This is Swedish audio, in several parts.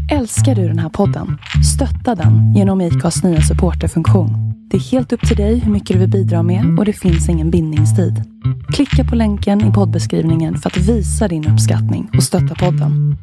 Älskar du den här podden? Stötta den genom IKAs nya supporterfunktion. Det är helt upp till dig hur mycket du vill bidra med och det finns ingen bindningstid. Klicka på länken i poddbeskrivningen för att visa din uppskattning och stötta podden.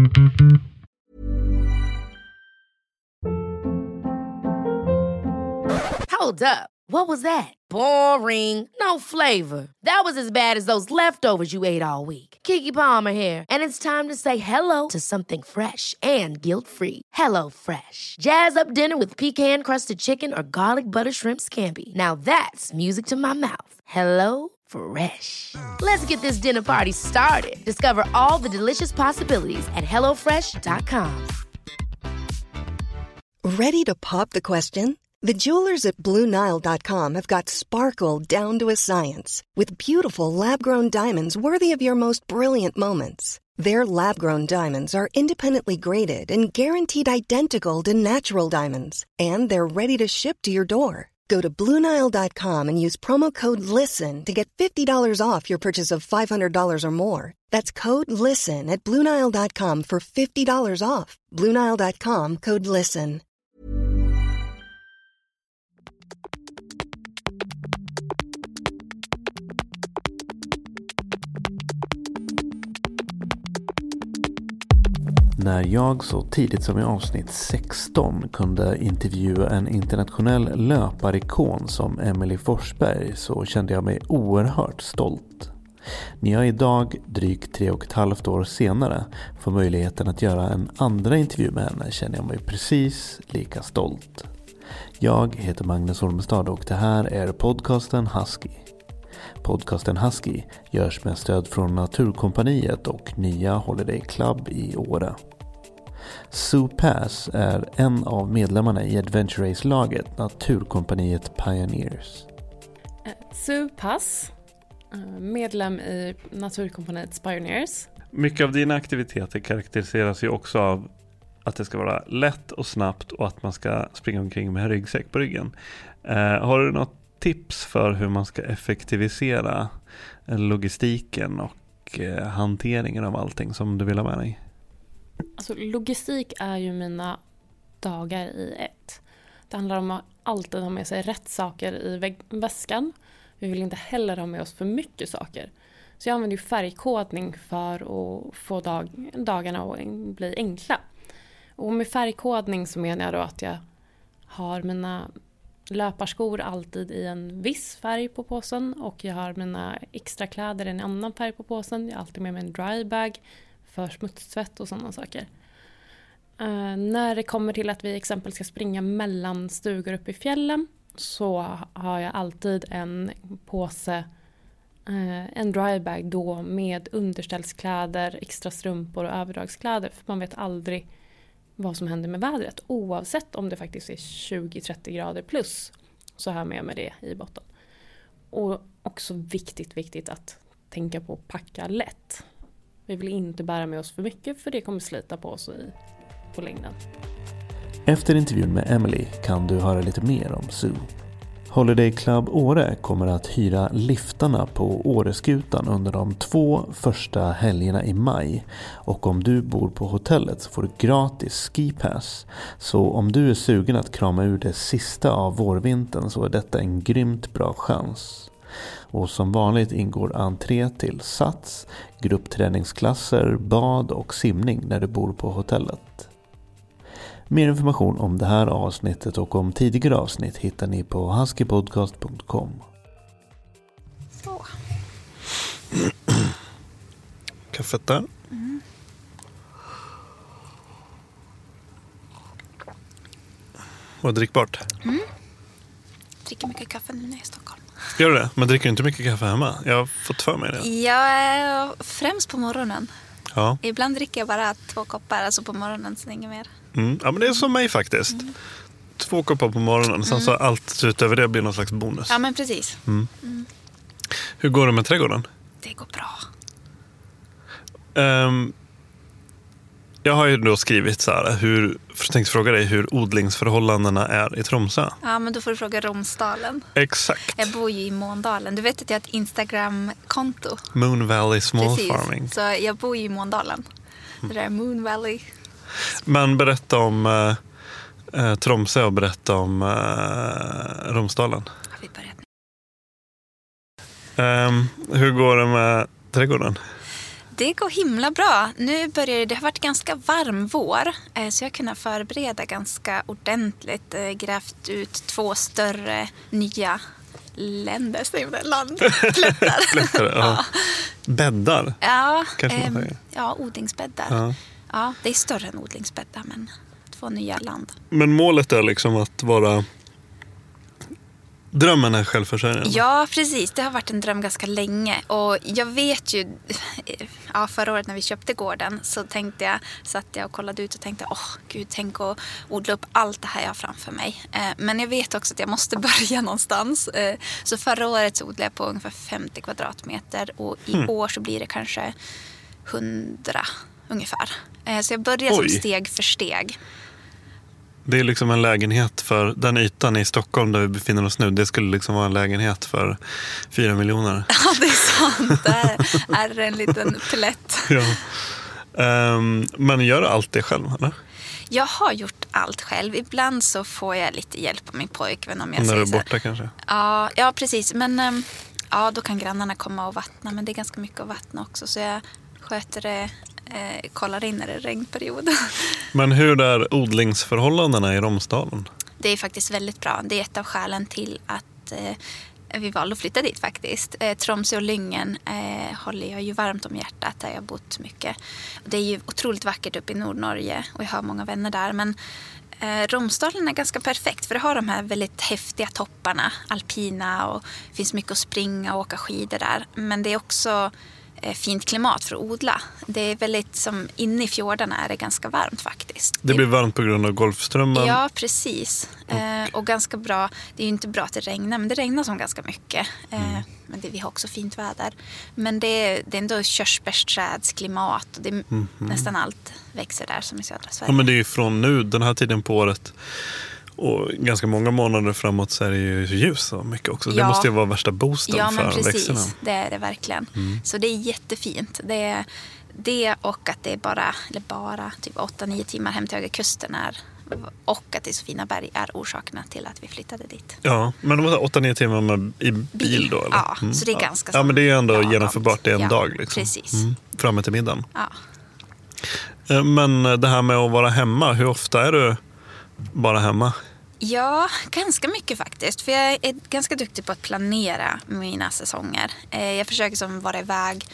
Hold up. What was that? Boring. No flavor. That was as bad as those leftovers you ate all week. Keke Palmer here, and it's time to say hello to something fresh and guilt-free. Hello Fresh. Jazz up dinner with pecan-crusted chicken or garlic butter shrimp scampi. Now that's music to my mouth. Hello Fresh. Let's get this dinner party started. Discover all the delicious possibilities at hellofresh.com. Ready to pop the question? The jewelers at BlueNile.com have got sparkle down to a science with beautiful lab-grown diamonds worthy of your most brilliant moments. Their lab-grown diamonds are independently graded and guaranteed identical to natural diamonds, and they're ready to ship to your door. Go to BlueNile.com and use promo code LISTEN to get $50 off your purchase of $500 or more. That's code LISTEN at BlueNile.com for $50 off. BlueNile.com, code LISTEN. När jag så tidigt som i avsnitt 16 kunde intervjua en internationell löparikon som Emily Forsberg så kände jag mig oerhört stolt. När jag idag, drygt 3,5 år senare, får möjligheten att göra en andra intervju med henne känner jag mig precis lika stolt. Jag heter Magnus Holmestad och det här är podcasten Husky. Podcasten Husky görs med stöd från Naturkompaniet och nya Holiday Club i Åre. Sue Pass är en av medlemmarna i Adventure Race-laget Naturkompaniet Pioneers. Sue Pass, medlem i Naturkompaniets Pioneers. Mycket av dina aktiviteter karaktäriseras ju också av att det ska vara lätt och snabbt och att man ska springa omkring med en ryggsäck på ryggen. Har du något tips för hur man ska effektivisera logistiken och hanteringen av allting som du vill ha med dig? Alltså, logistik är ju mina dagar i ett. Det handlar om att alltid ha med sig rätt saker i väskan. Vi vill inte heller ha med oss för mycket saker. Så jag använder ju färgkodning för att få dagarna att bli enkla. Och med färgkodning så menar jag då att jag har mina löparskor alltid i en viss färg på påsen och jag har mina extra kläder i en annan färg på påsen. Jag har alltid med mig en drybag för smutstvätt och sådana saker. När det kommer till att vi exempel ska springa mellan stugor uppe i fjällen så har jag alltid en påse, en drybag då med underställskläder, extra strumpor och överdragskläder, för man vet aldrig vad som händer med vädret. Oavsett om det faktiskt är 20-30 grader plus så har jag med mig det i botten. Och också viktigt att tänka på att packa lätt. Vi vill inte bära med oss för mycket för det kommer slita på oss på längden. Efter intervjun med Emily kan du höra lite mer om Sue. Holiday Club Åre kommer att hyra liftarna på Åreskutan under de 2 första helgerna i maj. Och om du bor på hotellet så får du gratis skipass. Så om du är sugen att krama ur det sista av vårvintern så är detta en grymt bra chans. Och som vanligt ingår entré till sats, gruppträningsklasser, bad och simning när du bor på hotellet. Mer information om det här avsnittet och om tidigare avsnitt hittar ni på huskypodcast.com. Så. Kaffet där. Och drickbart. Dricker mycket kaffe nu när jag är i Stockholm. Gör du det? Men dricker du inte mycket kaffe hemma? Jag har fått för mig det. Ja, främst på morgonen. Ja. Ibland dricker jag bara 2 koppar, alltså på morgonen, så inget mer. Ja, men det är som mig faktiskt. 2 koppar på morgonen, sen så allt utöver det blir någon slags bonus. Ja, men precis. Hur går det med trädgården? Det går bra. Jag har ju då skrivit så här, tänkte fråga dig hur odlingsförhållandena är i Tromsö. Ja, men då får du fråga Romsdalen. Exakt. Jag bor ju i Måndalen. Du vet att jag har ett Instagram-konto. Moon Valley Small Precis. Farming. Så jag bor ju i Måndalen. Det där är Moon Valley. Men berätta om Tromsø och berätta om Romsdalen. Ja, vi börjar. Hur går det med trädgården? Det går himla bra. Nu börjar det har varit ganska varm vår, så jag har kunnat förbereda ganska ordentligt. Grävt ut 2 större nya landplättar. Ja. Bäddar? Ja, Kanske man säger. ja, odlingsbäddar. Ja. Ja, det är större än odlingsbäddar, men 2 nya land. Men målet är liksom att vara... Drömmen är självförsörjande. Ja, precis. Det har varit en dröm ganska länge. Och jag vet ju, förra året när vi köpte gården så satt jag och kollade ut och tänkte, gud, tänk att odla upp allt det här jag har framför mig. Men jag vet också att jag måste börja någonstans. Så förra året så odlade jag på ungefär 50 kvadratmeter och i år så blir det kanske 100 ungefär. Så jag börjar som steg för steg. Det är liksom en lägenhet för den ytan i Stockholm där vi befinner oss nu. Det skulle liksom vara en lägenhet för 4 miljoner. Ja, det är sant. Det är en liten plätt. Ja. Men gör allt det själv, eller? Jag har gjort allt själv. Ibland så får jag lite hjälp av min pojkvän om jag när säger du är så. borta kanske? Ja, precis. Men då kan grannarna komma och vattna. Men det är ganska mycket att vattna också. Så jag sköter det, kollar in när det är regnperiod. Men hur är odlingsförhållandena i Romsdalen? Det är faktiskt väldigt bra. Det är ett av skälen till att vi valde att flytta dit faktiskt. Tromsø och Lyngen håller jag ju varmt om hjärtat. Där jag har bott mycket. Det är ju otroligt vackert uppe i Nordnorge och jag har många vänner där. Men Romsdalen är ganska perfekt för det har de här väldigt häftiga topparna. Alpina och det finns mycket att springa och åka skidor där. Men det är också fint klimat för att odla. Det är väldigt som inne i fjordarna är det ganska varmt faktiskt. Det blir varmt på grund av Golfströmmen. Ja, precis. Och ganska bra. Det är ju inte bra att det regnar, men det regnar som ganska mycket. Men vi har också fint väder. Men det är ändå körsbärsträdsklimat och det är nästan allt växer där som i södra Sverige. Ja, men det är ju från nu, den här tiden på året och ganska många månader framåt så är det ju ljus och mycket också. Det måste ju vara värsta boosten för växterna. Ja, det är det verkligen. Så det är jättefint. Det och att det är bara typ 8-9 timmar hem till Höga Kusten och att det är så fina berg är orsakerna till att vi flyttade dit. Ja, men det var 8-9 timmar i bil då? Eller? Ja, så det är ganska Ja, men det är ju ändå genomförbart, det är en dag liksom. Precis. Framme till middagen. Ja. Men det här med att vara hemma, hur ofta är du bara hemma? Ja, ganska mycket faktiskt. För jag är ganska duktig på att planera mina säsonger. Jag försöker som vara iväg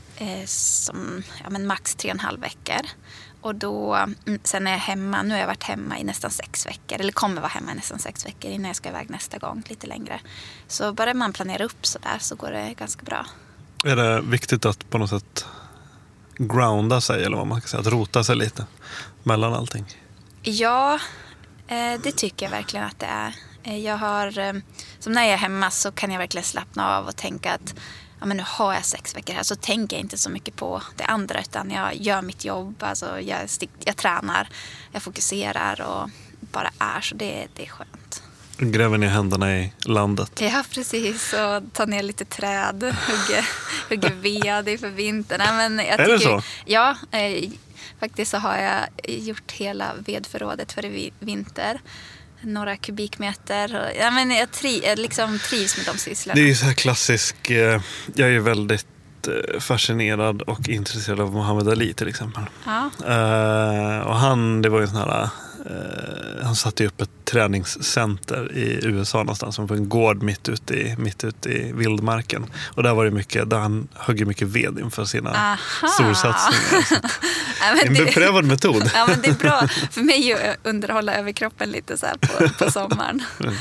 max 3,5 veckor. Och då, sen är jag hemma, nu har jag varit hemma i nästan 6 veckor. Eller kommer vara hemma i nästan 6 veckor innan jag ska iväg nästa gång, lite längre. Så bara man planerar upp så där så går det ganska bra. Är det viktigt att på något sätt grounda sig, eller vad man ska säga, att rota sig lite mellan allting? Ja, det tycker jag verkligen att det är. Jag har, som när jag är hemma så kan jag verkligen slappna av och tänka att men nu har jag 6 veckor här, så tänker jag inte så mycket på det andra utan jag gör mitt jobb, alltså jag tränar, jag fokuserar och bara är, så det är skönt. Gräver ner händerna i landet. Ja, precis. Och tar ner lite träd, hugger ved inför vintern. Men jag tycker, är det så? Ja, faktiskt så har jag gjort hela vedförrådet för i vinter. Några kubikmeter. Ja, men jag trivs med de sysslorna. Det är ju så här klassisk. Jag är väldigt fascinerad och intresserad av Muhammad Ali till exempel. Ja. Och det var ju sån här. Han satte ju upp ett träningscenter i USA någonstans som på en gård mitt ute i vildmarken. Och där var det mycket, där han högg mycket ved inför sina storsatsningar. En beprövad metod. Ja, men det är bra för mig att underhålla överkroppen lite så här på sommaren.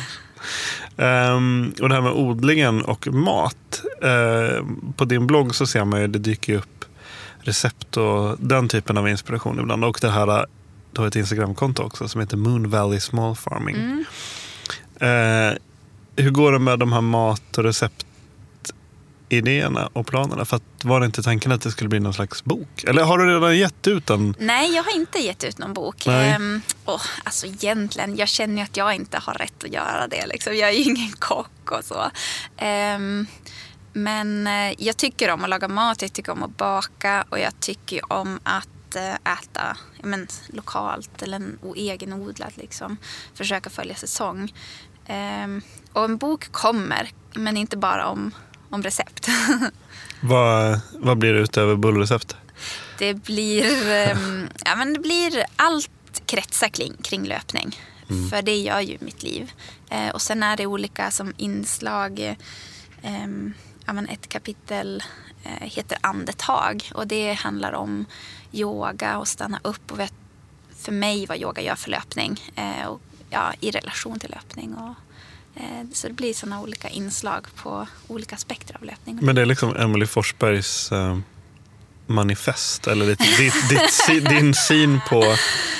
Och det här med odlingen och mat. På din blogg så ser man ju, det dyker upp recept och den typen av inspiration ibland. Och det här, du har ett Instagramkonto också som heter Moon Valley Small Farming. Hur går det med de här mat- och receptidéerna och planerna? För att var det inte tanken att det skulle bli någon slags bok? Eller har du redan gett ut en? Nej, jag har inte gett ut någon bok. Alltså egentligen, jag känner ju att jag inte har rätt att göra det. Liksom. Jag är ju ingen kock och så. Men jag tycker om att laga mat, jag tycker om att baka och jag tycker om att att äta lokalt eller egenodlat. Liksom. Försöka följa säsong. Och en bok kommer, men inte bara om recept. Vad blir det utöver bullrecept? Det blir allt kretsar kring löpning. För det gör ju mitt liv. Och sen är det olika som inslag. Ett kapitel heter andetag. Och det handlar om yoga och stanna upp. Och för mig vad yoga gör för löpning. Och i relation till löpning. Så det blir sådana olika inslag på olika aspekter av löpning. Men det är liksom Emelie Forsbergs manifest. Eller din syn på...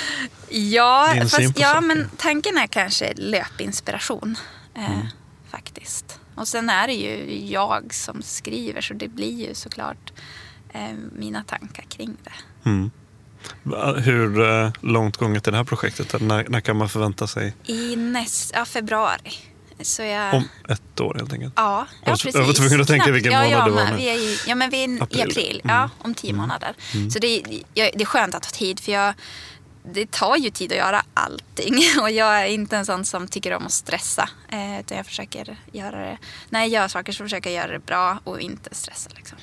Men tanken är kanske löpinspiration faktiskt. Och sen är det ju jag som skriver, så det blir ju såklart mina tankar kring det. Hur långt gånget är det här projektet? När kan man förvänta sig? I februari. Så om ett år helt enkelt? Ja, precis. Jag var tvungen att tänka vilken månad det var nu. Vi är i april, om 10 månader. Så det är skönt att ta tid, för det tar ju tid att göra allting. Och jag är inte en sån som tycker om att stressa. Utan jag försöker göra det. När jag gör saker så försöker jag göra det bra och inte stressa. Liksom.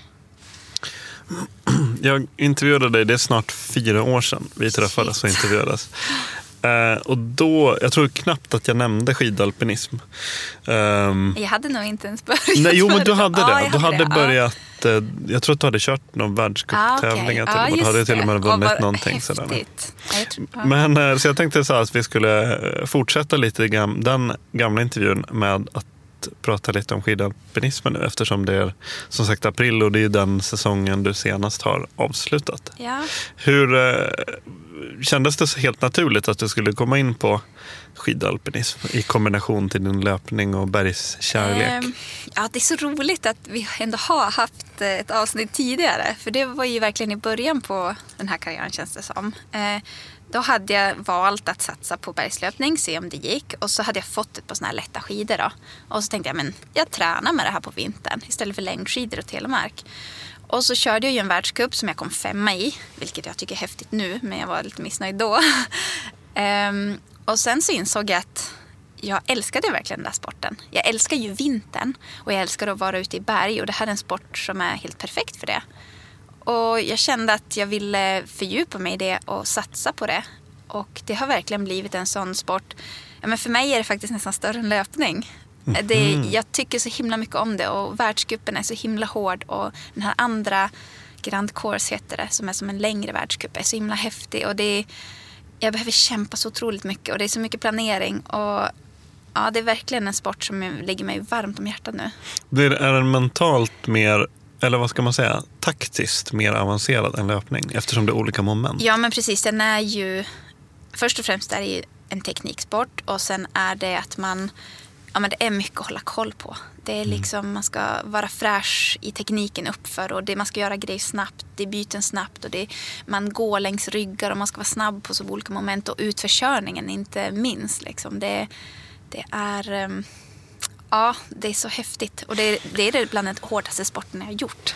Jag intervjuade dig, det är snart 4 år sedan vi träffades och intervjuades. Och då, jag tror knappt att jag nämnde skidalpinism. Jag hade nog inte ens börjat. Nej, men du hade det. Du hade börjat, jag tror att du hade kört någon världscuptävlingar till och med. Du hade till och med vunnit någonting sådär. Men så jag tänkte så här att vi skulle fortsätta lite den gamla intervjun med att prata lite om skidalpinismen nu, eftersom det är som sagt april och det är den säsongen du senast har avslutat. Ja. Hur kändes det så helt naturligt att du skulle komma in på skidalpinism i kombination till din löpning och bergskärlek? Det är så roligt att vi ändå har haft ett avsnitt tidigare, för det var ju verkligen i början på den här karriären, känns det som. Då hade jag valt att satsa på bergslöpning, se om det gick. Och så hade jag fått ett par såna här lätta skidor då. Och så tänkte jag, jag tränar med det här på vintern istället för längdskidor och telemark. Och så körde jag ju en världscup som jag kom 5:a i, vilket jag tycker är häftigt nu, men jag var lite missnöjd då. Och sen så insåg jag att jag älskade verkligen den där sporten. Jag älskar ju vintern och jag älskar att vara ute i berg, och det här är en sport som är helt perfekt för det. Och jag kände att jag ville fördjupa mig i det och satsa på det. Och det har verkligen blivit en sån sport. Men för mig är det faktiskt nästan större än löpning. Jag tycker så himla mycket om det, och världscupen är så himla hård. Och den här andra Grand Course heter det, som är som en längre världscup, är så himla häftig. Och jag behöver kämpa så otroligt mycket, och det är så mycket planering. Och det är verkligen en sport som ligger mig varmt om hjärtat nu. Det är en mentalt mer, eller vad ska man säga, taktiskt mer avancerad än löpning, eftersom det är olika moment. Ja, men precis. Den är ju, först och främst är det ju en tekniksport, och sen är det att det är mycket att hålla koll på. Det är liksom, man ska vara fräsch i tekniken uppför, och man ska göra grejer snabbt, det är byten snabbt, och man går längs ryggar och man ska vara snabb på så olika moment, och utförkörningen inte minst. Liksom. Det är... det är så häftigt. Och det är bland den hårdaste sporten jag har gjort.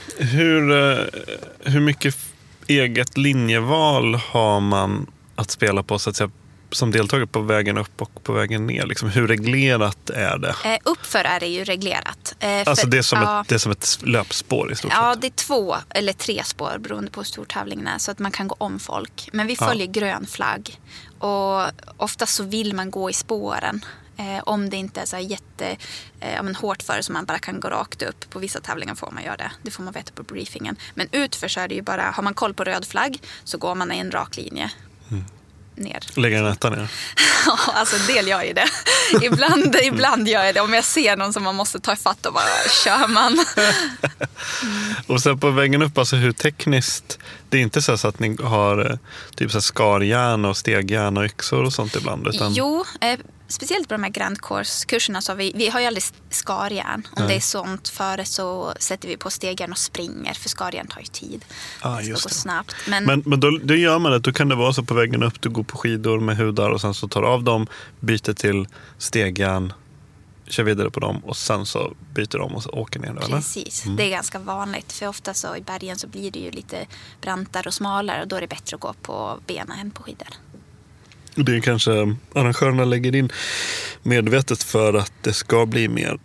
Hur mycket eget linjeval har man att spela på, så att säga, som deltagare på vägen upp och på vägen ner? Liksom, hur reglerat är det? Uppför är det ju reglerat. Alltså det är som ett löpspår i stort sett? Ja, det är 2 eller 3 spår beroende på hur stor tävlingen är, så att man kan gå om folk. Men vi följer grön flagg. Och ofta så vill man gå i spåren. Om det inte är så hårt för så man bara kan gå rakt upp. På vissa tävlingar får man göra det. Det får man veta på briefingen. Men utför så är det ju bara, har man koll på röd flagg så går man i en rak linje ner. Lägger en etta ner? Ja, alltså en del gör ju det. Ibland gör jag det. Om jag ser någon som man måste ta ifatt och bara kör man. Och sen på vägen upp, alltså hur tekniskt, det är inte så att ni har typ så skarjärn och stegjärn och yxor och sånt ibland? Utan... Jo, speciellt på de här Grand Course-kurserna så vi har ju aldrig skarjärn. Om det är sånt före så sätter vi på stegjärn och springer, för skarjärn tar ju tid. Det ska gå snabbt. Men då gör man det, då kan det vara så på vägen upp, du går på skidor med hudar och sen så tar av dem, byter till stegjärn, kör vidare på dem och sen så byter de och så åker ner. Precis, det är ganska vanligt. För ofta så i bergen så blir det ju lite brantare och smalare och då är det bättre att gå på benen än på skidor. Det är kanske arrangörerna lägger in medvetet för att det ska bli mer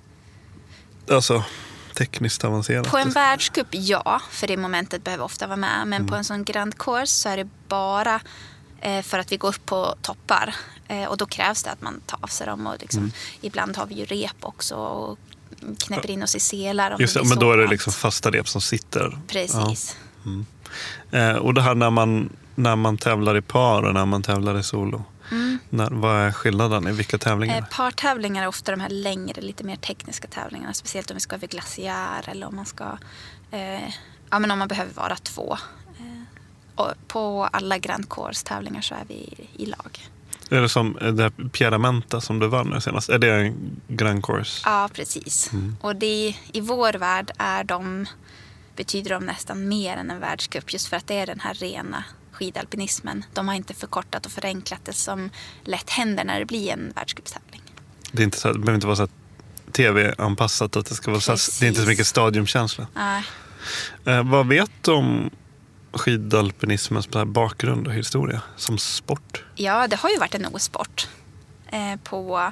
tekniskt avancerat. På en världscup, ja, för det momentet behöver ofta vara med. Men på en sån Grand Course så är det bara för att vi går upp på toppar. Och då krävs det att man tar av sig dem. Och liksom, ibland har vi ju rep också och knäpper in oss i selar. Om just det, men då är det liksom fasta rep som sitter. Precis. Ja. Och det här när man tävlar i par och när man tävlar i solo. Vad är skillnaden i vilka tävlingar? Partävlingar är ofta de här längre, lite mer tekniska tävlingarna. Speciellt om vi ska över glaciär eller om man ska... men om man behöver vara 2. Och på alla Grand Course-tävlingar så är vi i lag. Är det som det här Pieramenta som du vann nu senast? Är det en Grand Course? Ja, precis. Och i vår värld betyder de nästan mer än en världscup. Just för att det är den här rena skidalpinismen. De har inte förkortat och förenklat det som lätt händer när det blir en världscupstävling. Det är inte så, det behöver inte vara så här tv-anpassat att det ska vara så, det är inte så mycket stadiumkänsla. Nej. Vad vet du om skidalpinismens bakgrund och historia som sport? Ja, det har ju varit en OS-sport på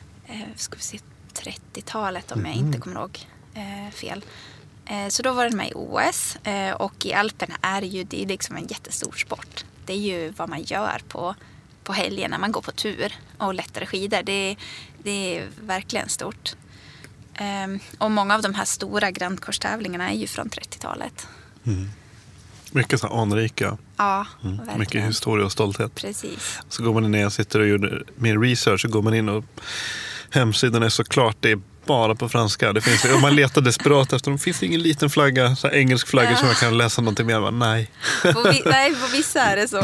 30-talet om jag inte kommer ihåg fel. Så då var den med i OS och i Alperna är det är liksom en jättestor sport. Det är ju vad man gör på helgen när man går på tur och lättare skidor. Det är verkligen stort. Och många av de här stora Grand Course-tävlingarna är ju från 30-talet. Mycket så anrika. Ja, mycket historia och stolthet. Precis. Så går man ner och sitter och gör min research så går man in och hemsidan är såklart det är bara på franska. Det finns, om man letar desperat efter dem, finns det ingen liten flagga, så här engelsk flagga som jag kan läsa någonting mer. Nej. På vissa är det så.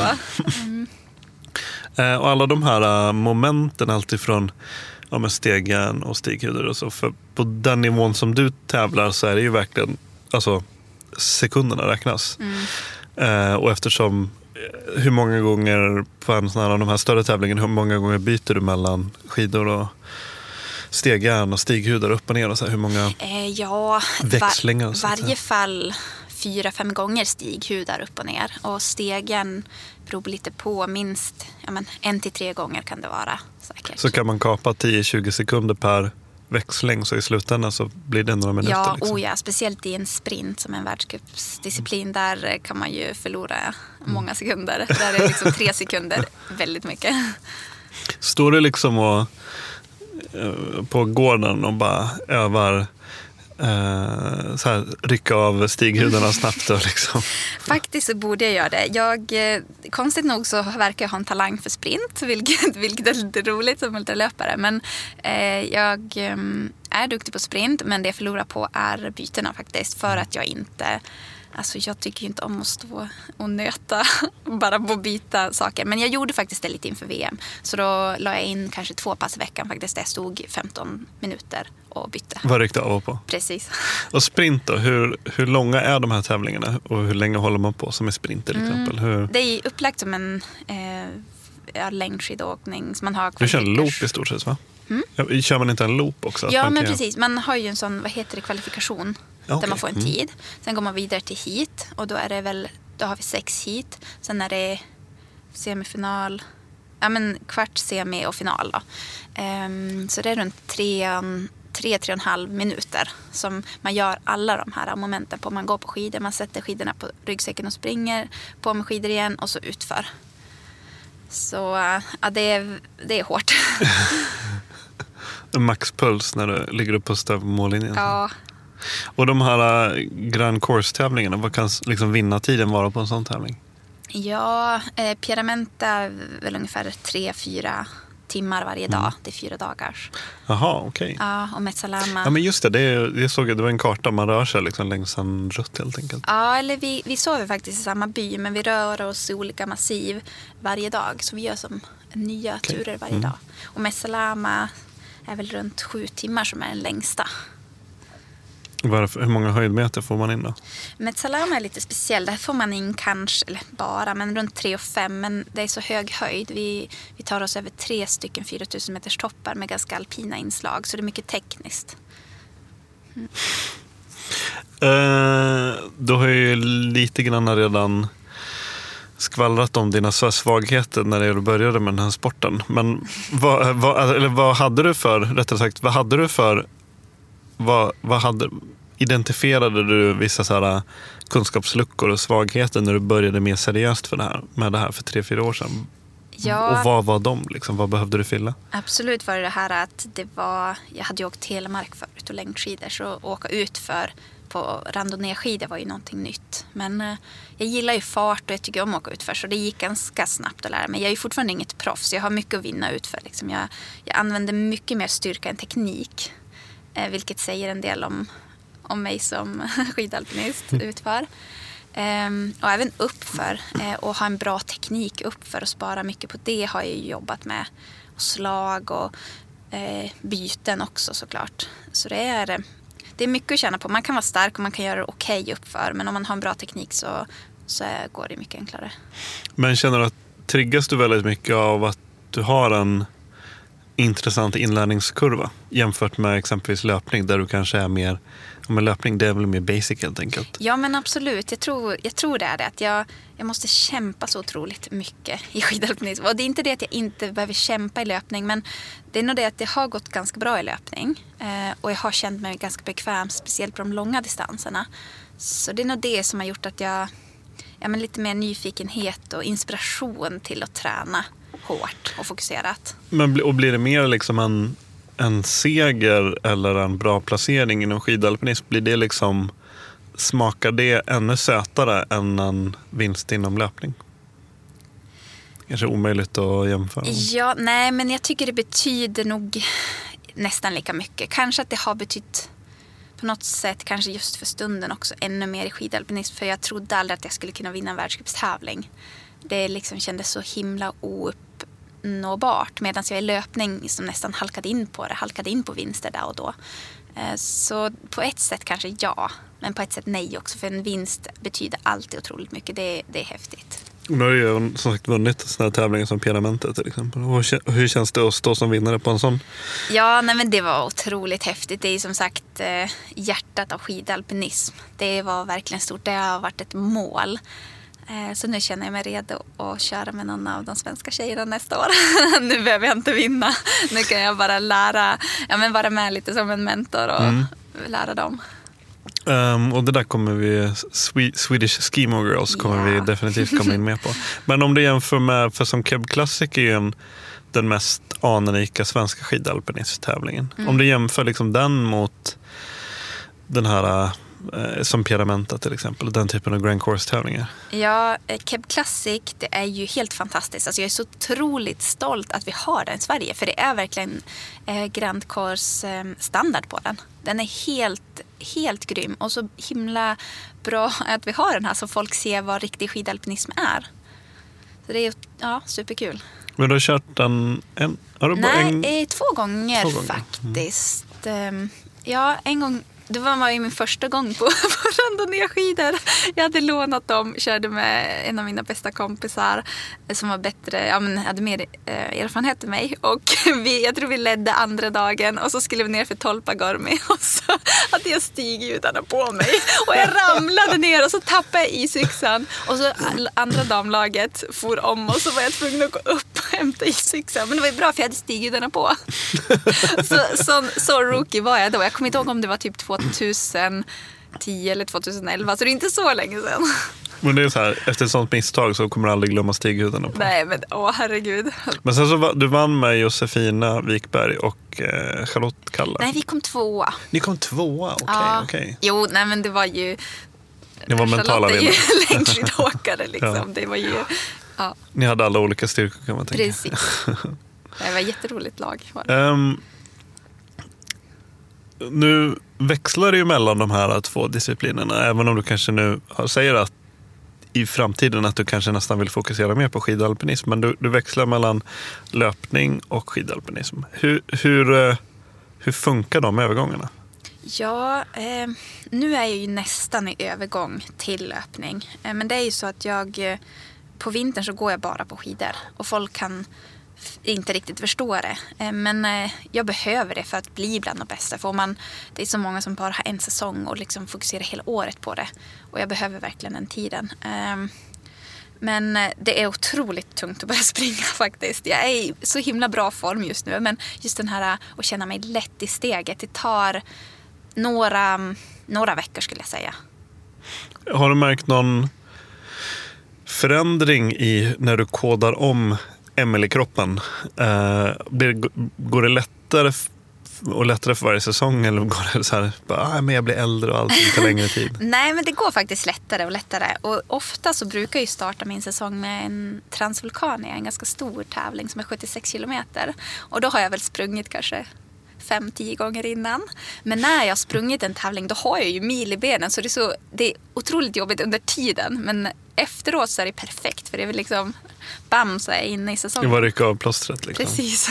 Och alla de här momenten alltifrån stegen och stighudar och så. För på den nivån som du tävlar så är det ju verkligen sekunderna räknas. Och eftersom hur många gånger på en sån här, de här större tävlingen, hur många gånger byter du mellan skidor och stegjärn och stighudar upp och ner och så här, hur många växlingar? Varje fall 4-5 gånger stighudar upp och ner. Och stegen beror lite på, minst 1-3 gånger kan det vara säkert. Så kan man kapa 10-20 sekunder per växling så i slutändan så blir det några minuter. Ja, liksom. Speciellt i en sprint som en världscupsdisciplin, där kan man ju förlora många sekunder. Där är liksom 3 sekunder väldigt mycket. Står du liksom på gården och bara övar så här, rycka av stighudarna snabbt och liksom. Faktiskt så borde jag göra det. Konstigt nog så verkar jag ha en talang för sprint, vilket är lite roligt som ultralöpare. Men jag är duktig på sprint, men det jag förlorar på är bytena faktiskt. För att jag inte... Alltså jag tycker inte om att stå och nöta bara på att byta saker. Men jag gjorde faktiskt det lite inför VM. Så då la jag in kanske 2 pass i veckan faktiskt. Där jag stod 15 minuter och bytte. Vad ryckte av och på? Precis. Och sprint då? Hur långa är de här tävlingarna? Och hur länge håller man på som är sprint till exempel? Det är upplagt som en längdskidåkning. Så man har du kör en loop i stort sett, va? Kör man inte en loop också? Ja, men precis. Man har ju en sån, kvalifikation. Okay. Där man får en tid. Sen går man vidare till heat. Och då är det då har vi 6 heat. Sen är det semifinal. Kvart, semi och final då. Så det är runt 3,5 minuter som man gör alla de här momenten på. Man går på skidor, man sätter skidorna på ryggsäcken och springer på med skidor igen och så utför. Så det är hårt. Maxpuls när du ligger upp på mållinjen. Ja. Och de här Grand Course-tävlingarna, vad kan liksom vinna tiden vara på en sån tävling? Ja, Pieramenta är väl ungefär 3-4 timmar varje dag. Det är 4 dagars. Jaha, okej. Ja, och Metsalama. Ja, men just det, jag såg att det var en karta, man rör sig liksom längs en rutt helt enkelt. Ja, eller vi sover faktiskt i samma by, men vi rör oss i olika massiv varje dag. Så vi gör som nya turer varje dag. Och Metsalama är väl runt 7 timmar som är den längsta. Hur många höjdmeter får man in då? Metsalama är lite speciell. Där får man in kanske, eller bara, men runt 3 och 5. Men det är så hög höjd. Vi tar oss över 3 stycken 4000 meters toppar med ganska alpina inslag. Så det är mycket tekniskt. Du har ju lite grann redan skvallrat om dina svagheter när du började med den här sporten. Men vad hade du för, identifierade du vissa så här kunskapsluckor och svagheter när du började mer seriöst med det här för 3-4 år sedan? Ja, och vad var de liksom? Vad behövde du fylla? Absolut var det här att jag hade ju åkt telemark förut och längdskidor, så åka ut på randonnérskidor var ju någonting nytt. Men jag gillar ju fart och jag tycker om att åka utför, så det gick ganska snabbt att lära mig. Jag är ju fortfarande inget proffs, jag har mycket att vinna utför. Liksom. Jag använder mycket mer styrka än teknik, vilket säger en del om mig som skidalpinist utför. Och även uppför, och ha en bra teknik uppför och spara mycket på det har jag ju jobbat med. Och slag och byten också såklart. Så det är mycket att tjäna på. Man kan vara stark och man kan göra det okej uppför, men om man har en bra teknik så går det mycket enklare. Men känner du att triggas du väldigt mycket av att du har en intressant inlärningskurva jämfört med exempelvis löpning där du kanske är mer, men löpning det är väl mer basic helt enkelt? Ja, men absolut. Jag tror det är det, att jag måste kämpa så otroligt mycket i skidalpinism. Och det är inte det att jag inte behöver kämpa i löpning, men det är nog det att det har gått ganska bra i löpning, och jag har känt mig ganska bekväm, speciellt på de långa distanserna. Så det är nog det som har gjort att jag lite mer nyfikenhet och inspiration till att träna hårt och fokuserat. Och blir det mer liksom en seger eller en bra placering inom skidalpinism, blir det liksom, smakar det ännu sötare än en vinst inom löpning? Kanske omöjligt att jämföra. Ja, nej, men jag tycker det betyder nog nästan lika mycket. Kanske att det har betytt på något sätt, kanske just för stunden också, ännu mer i skidalpinism, för jag trodde aldrig att jag skulle kunna vinna en världscupstävling. Det liksom kändes så himla ouppnåbart, medan jag i löpning som nästan halkade in på vinster där och då. Så på ett sätt kanske ja, men på ett sätt nej också, för en vinst betyder alltid otroligt mycket. Det är häftigt. Nu har ju som sagt vunnit sådana här tävlingar som Piramentet till exempel. Hur känns det att stå som vinnare på en sån? Ja, nej, men det var otroligt häftigt. Det är som sagt hjärtat av skidalpinism. Det var verkligen stort. Det har varit ett mål. Så nu känner jag mig redo att köra med någon av de svenska tjejerna nästa år. Nu behöver jag inte vinna. Nu kan jag bara vara med lite som en mentor och lära dem. Och det där kommer vi, Swedish Skimo Girls kommer vi definitivt komma in med på. Men om du jämför med, för som Keb Classic är ju den mest anrika svenska skidalpinisttävlingen. Om du jämför liksom den mot den här som Piramenta till exempel, den typen av Grand Course-tävlingar. Ja, Keb Classic, det är ju helt fantastiskt. Alltså jag är så otroligt stolt att vi har den i Sverige, för det är verkligen Grand Course standard på den. Den är helt grym, och så himla bra att vi har den här så folk ser vad riktig skidalpinism är. Så det är superkul. Men du har kört den två gånger faktiskt. Ja, en gång. Det var ju min första gång på randonnérskidor. Jag hade lånat dem, körde med en av mina bästa kompisar som var bättre, hade mer erfarenhet än mig. Och jag tror vi ledde andra dagen, och så skulle vi ner för Tolpagormi, och så hade jag stigljudarna på mig. Och jag ramlade ner och så tappade jag isyxan. Och så andra damlaget for om, och så var jag tvungen att gå upp och hämta isyxan. Men det var ju bra, för jag hade stigljudarna på. Så rookie var jag då. Jag kommer inte ihåg om det var typ 2010 eller 2011, så det är inte så länge sedan. Men det är så här, efter ett sånt misstag så kommer du aldrig glömma stighudarna på. Nej, men herregud. Men sen så du vann med Josefina Wikberg och Charlotte Kalla. Nej, vi kom 2. Ni kom 2, okej. Jo, nej, men det var ju... Det var mentala vinnare. Charlotte är ju längdskidåkare liksom. Ja. Det var ju... Ja. Ni hade alla olika styrkor, kan man tänka. Precis. Det var ett jätteroligt lag. Nu växlar det ju mellan de här 2 disciplinerna, även om du kanske nu säger att i framtiden att du kanske nästan vill fokusera mer på skidalpinism, men du växlar mellan löpning och skidalpinism. Hur funkar de övergångarna? Ja, nu är jag ju nästan i övergång till löpning. Men det är ju så att på vintern så går jag bara på skidor. Och folk kan inte riktigt förstå det. Men jag behöver det för att bli bland de bästa. För det är så många som bara har en säsong och liksom fokuserar hela året på det. Och jag behöver verkligen den tiden. Men det är otroligt tungt att börja springa faktiskt. Jag är i så himla bra form just nu. Men just den här att känna mig lätt i steget, det tar några veckor skulle jag säga. Har du märkt någon förändring i när du kodar om Emily-kroppen? Går det lättare och lättare för varje säsong, eller går det så här, men jag blir äldre och allting tar längre tid? Nej, men det går faktiskt lättare och lättare. Och ofta så brukar jag ju starta min säsong med en Transvulcania, en ganska stor tävling som är 76 kilometer. Och då har jag väl sprungit kanske 5-10 gånger innan. Men när jag har sprungit en tävling, då har jag ju mil i benen. Så det är otroligt jobbigt under tiden. Men efteråt så är det perfekt. För det är väl liksom, bam, så är jag inne i säsongen. Det var rycka av plåstret liksom. Precis.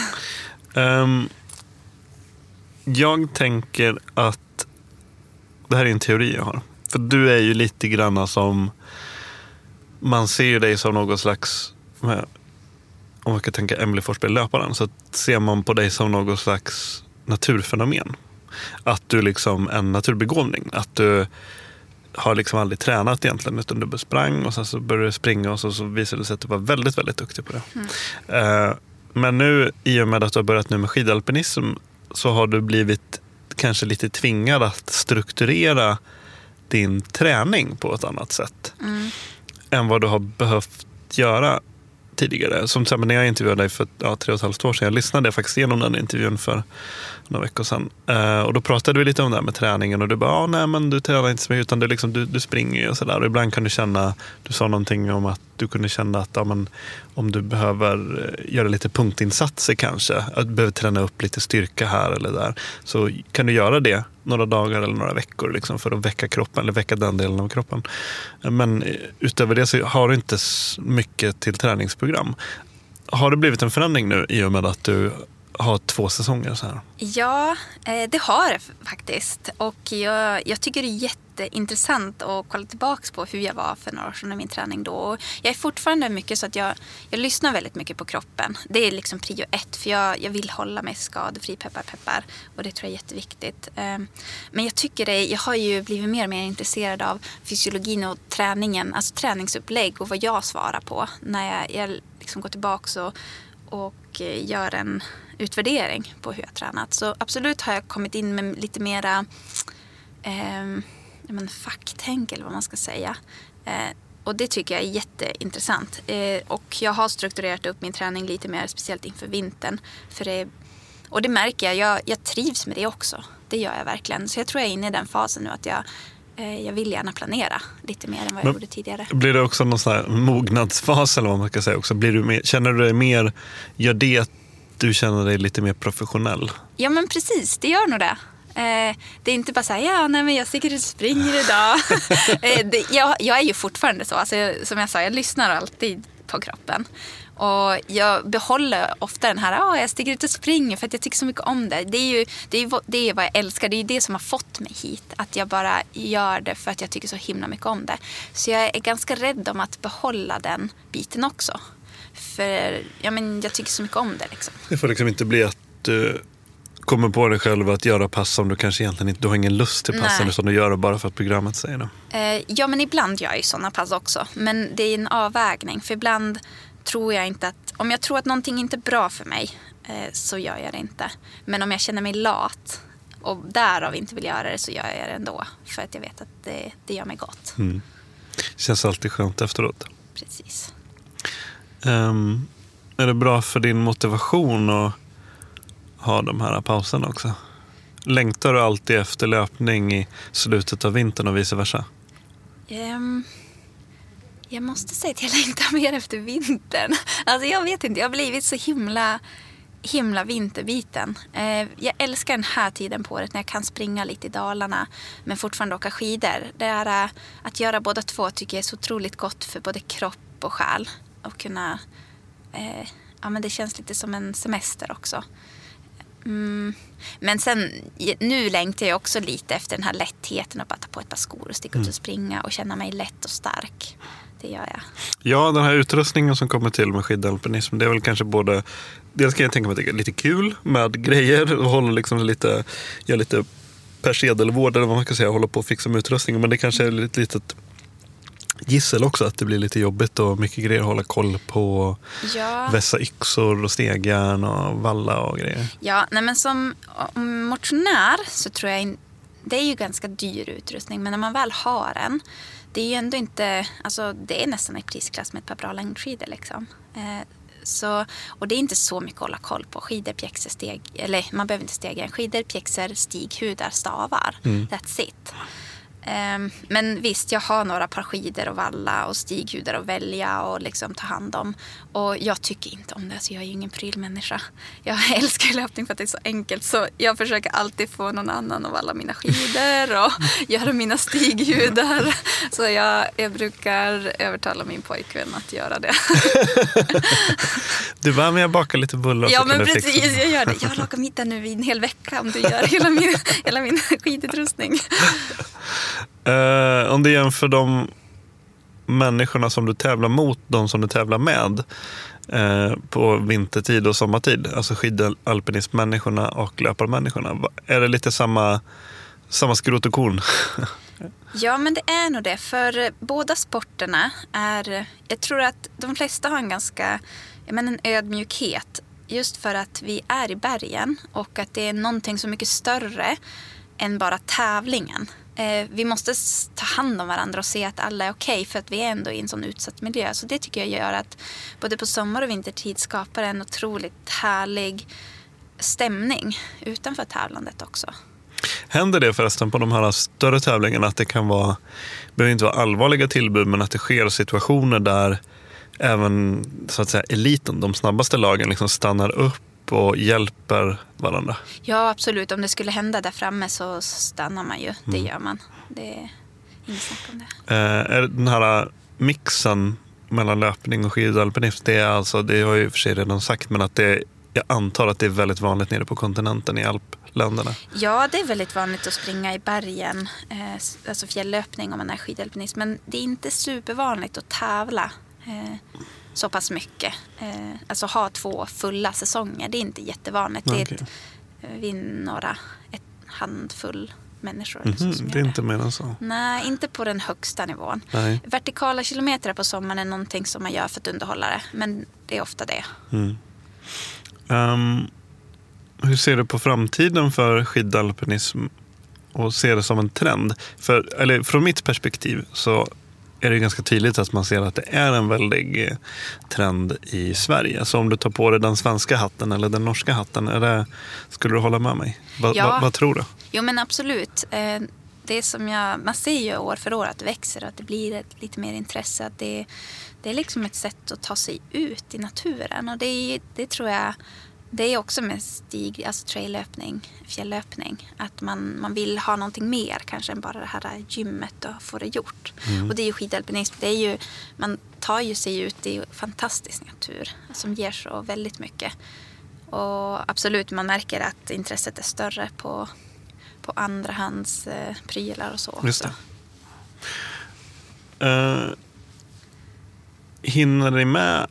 Jag tänker att det här är en teori jag har. För du är ju lite grann som, man ser ju dig som något slags, om man kan tänka Emily Forsberg löparen, så ser man på dig som något slags naturfenomen. Att du liksom en naturbegåvning. Att du har liksom aldrig tränat egentligen, utan du bara sprang och sen så började du springa och så visade det sig att du var väldigt, väldigt duktig på det. Men nu, i och med att du har börjat nu med skidalpinism, så har du blivit kanske lite tvingad att strukturera din träning på ett annat sätt än vad du har behövt göra tidigare. Som till exempel när jag intervjuade dig för 3,5 år sedan. Jag lyssnade faktiskt igenom den intervjun för några veckor sedan. Och då pratade vi lite om det här med träningen. Och du bara, nej men du tränar inte så mycket, utan du springer och sådär. Och ibland kan du känna, du sa någonting om att du kunde känna att om du behöver göra lite punktinsatser kanske, att du behöver träna upp lite styrka här eller där, så kan du göra det några dagar eller några veckor liksom, för att väcka kroppen eller väcka den delen av kroppen. Men utöver det så har du inte mycket till träningsprogram. Har det blivit en förändring nu i och med att du har 2 säsonger så här? Ja, det har det faktiskt. Och jag tycker det är jätteintressant att kolla tillbaka på hur jag var för några år sedan i min träning då. Och jag är fortfarande mycket så att jag lyssnar väldigt mycket på kroppen. Det är liksom prio 1, för jag vill hålla mig skadefri, peppar. Och det tror jag är jätteviktigt. Men jag tycker jag har ju blivit mer och mer intresserad av fysiologin och träningen, alltså träningsupplägg och vad jag svarar på när jag liksom går tillbaka och gör en utvärdering på hur jag tränat. Så absolut har jag kommit in med lite mera facktänk eller vad man ska säga. Och det tycker jag är jätteintressant. Och jag har strukturerat upp min träning lite mer, speciellt inför vintern. Och det märker jag trivs med det också. Det gör jag verkligen. Så jag tror jag är inne i den fasen nu att jag vill gärna planera lite mer än vad jag gjorde tidigare. Blir det också någon sån här mognadsfas eller vad man ska säga också? Känner du dig mer, gör det att du känner dig lite mer professionell? Ja men precis, det gör nog det. Det är inte bara så här, men jag sticker ut och springer idag. Jag är ju fortfarande så, alltså, som jag sa, jag lyssnar alltid på kroppen. Och jag behåller ofta den här, jag sticker ut och springer för att jag tycker så mycket om det. Det är vad jag älskar, det är det som har fått mig hit. Att jag bara gör det för att jag tycker så himla mycket om det. Så jag är ganska rädd om att behålla den biten också. För jag tycker så mycket om det liksom. Det får liksom inte bli att du kommer på dig själv att göra pass som du kanske egentligen inte, du har ingen lust till passen utan du gör det bara för att programmet säger det. Ja, men ibland gör jag ju sådana pass också. Men det är en avvägning, för ibland tror jag inte att, om jag tror att någonting inte är bra för mig så gör jag det inte. Men om jag känner mig lat och därav inte vill göra det, så gör jag det ändå. För att jag vet att det gör mig gott. Det känns alltid skönt efteråt. Precis. Är det bra för din motivation att ha de här pauserna också? Längtar du alltid efter löpning i slutet av vintern och vice versa? Jag måste säga att jag längtar mer efter vintern. Alltså jag vet inte, jag har blivit så himla vinterbiten. Jag älskar den här tiden på året när jag kan springa lite i Dalarna men fortfarande åka skidor. Det är att göra båda två tycker jag är så otroligt gott för både kropp och själ. Och kunna, men det känns lite som en semester också. Men sen, nu längtar jag också lite efter den här lättheten att bara ta på ett par skor och sticka ut och springa och känna mig lätt och stark. Det gör jag. Ja, den här utrustningen som kommer till med skidalpinism, det är väl kanske både, dels kan jag tänka mig att det är lite kul med grejer och hålla liksom lite, göra lite persedelvård eller vad man kan säga, hålla på och fixa med utrustningen, men det kanske är lite litet gissel också, att det blir lite jobbigt och mycket grejer att hålla koll på. Vässa yxor och stegjärn och valla och grejer. Ja, nej, men som motionär så tror jag det är ju ganska dyr utrustning, men när man väl har en, det är ju ändå inte, alltså det är nästan i prisklass med ett par bra längdskidor liksom. Så, och det är inte så mycket att hålla koll på. Skidor, pjäxor, steg, eller man behöver inte stega. Skidor, pjäxor, stighudar, stavar. That's it. Men visst, jag har några par skidor och valla och stighudar att välja och liksom ta hand om. Och jag tycker inte om det, så jag är ju ingen prylmänniska. Jag älskar löpning för att det är så enkelt. Så jag försöker alltid få någon annan att valla mina skidor och göra mina stighudar. Så jag brukar övertala min pojkvän att göra det. Du bara, men jag bakar lite bullar. Ja, men precis, jag gör det. Jag lagar middag nu i en hel vecka om du gör hela min skidutrustning. Om du jämför de människorna som du tävlar mot, de som du tävlar med på vintertid och sommartid, alltså skidalpinism-människorna och löparmänniskorna, är det lite samma skrot och korn? Ja, men det är nog det, för båda sporterna är, jag tror att de flesta har en ganska, en ödmjukhet, just för att vi är i bergen och att det är någonting så mycket större än bara tävlingen. Vi måste ta hand om varandra och se att alla är okej, för att vi är ändå i en sån utsatt miljö. Så det tycker jag gör att både på sommar- och vintertid skapar en otroligt härlig stämning utanför tävlandet också. Händer det förresten på de här större tävlingarna att det kan vara, behöver inte vara allvarliga tillbud, men att det sker situationer där även så att säga eliten, de snabbaste lagen, liksom stannar upp och hjälper varandra? Ja, absolut. Om det skulle hända där framme så stannar man ju. Det gör man. Det är inget snack om det. Är den här mixen mellan löpning och skidalpinism, det är alltså, det har jag ju för sig redan sagt, men att det, jag antar att det är väldigt vanligt nere på kontinenten i alpländerna. Ja, det är väldigt vanligt att springa i bergen, alltså fjälllöpning om man är skidalpinist, men det är inte supervanligt att tävla så pass mycket. Alltså ha 2 fulla säsonger, det är inte jättevanligt. Okay. Det är ett handfull människor. Det är inte mer än så? Nej, inte på den högsta nivån. Nej. Vertikala kilometer på sommaren är någonting som man gör för att underhålla det, men det är ofta det. Hur ser du på framtiden för skidalpinism och ser det som en trend? Eller från mitt perspektiv så är det ganska tydligt att man ser att det är en väldig trend i Sverige. Så om du tar på dig den svenska hatten eller den norska hatten, skulle du hålla med mig? Vad tror du? Jo, men absolut. Det som man ser ju år för år att det växer och att det blir lite mer intresse. Att det är liksom ett sätt att ta sig ut i naturen. Och det tror jag, det är också med alltså traillöpning, fjälllöpning. Att man vill ha någonting mer kanske än bara det här gymmet och få det gjort. Och det är ju skidalpinism. Det är ju, man tar ju sig ut i fantastisk natur som ger så väldigt mycket. Och absolut, man märker att intresset är större på andrahands prylar och så också. Just det. Hinner ni med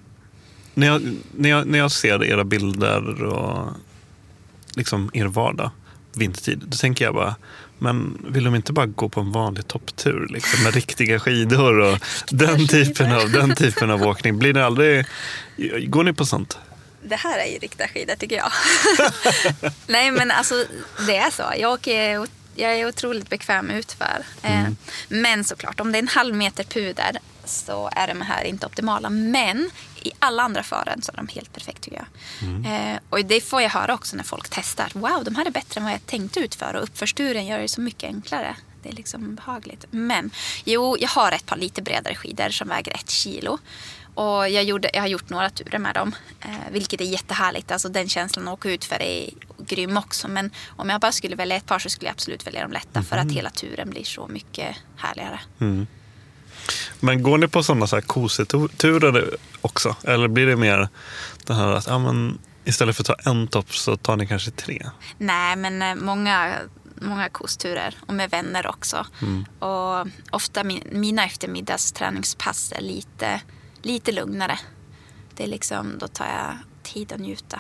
när jag ser era bilder och liksom er vardag vintertid, då tänker jag bara, men vill de inte bara gå på en vanlig topptur liksom, med riktiga skidor och den typen av åkning? Blir det aldrig, går ni på sånt? Det här är ju riktiga skidor tycker jag. Nej, men alltså det är så. Jag är otroligt bekväm utför. Men såklart, om det är en halv meter puder så är de här inte optimala. Men i alla andra fören så är de helt perfekt tycker jag. Och det får jag höra också när folk testar. Wow, de här är bättre än vad jag tänkte utför. Och uppförsturen gör det så mycket enklare. Det är liksom behagligt. Men jag har ett par lite bredare skidor som väger 1 kilo. Och jag har gjort några turer med dem, vilket är jättehärligt. Alltså den känslan att åka ut för är grym också. Men om jag bara skulle välja ett par så skulle jag absolut välja de lätta. För att hela turen blir så mycket härligare. Men går ni på sådana så här koseturer också? Eller blir det mer det här att istället för att ta en topp så tar ni kanske 3? Nej, men många kursturer och med vänner också. Och ofta mina eftermiddagsträningspass är lite lugnare. Det är liksom, då tar jag tid att njuta.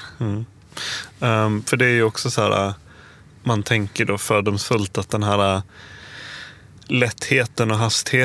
För det är ju också så här, man tänker då fördomsfullt att den här lättheten och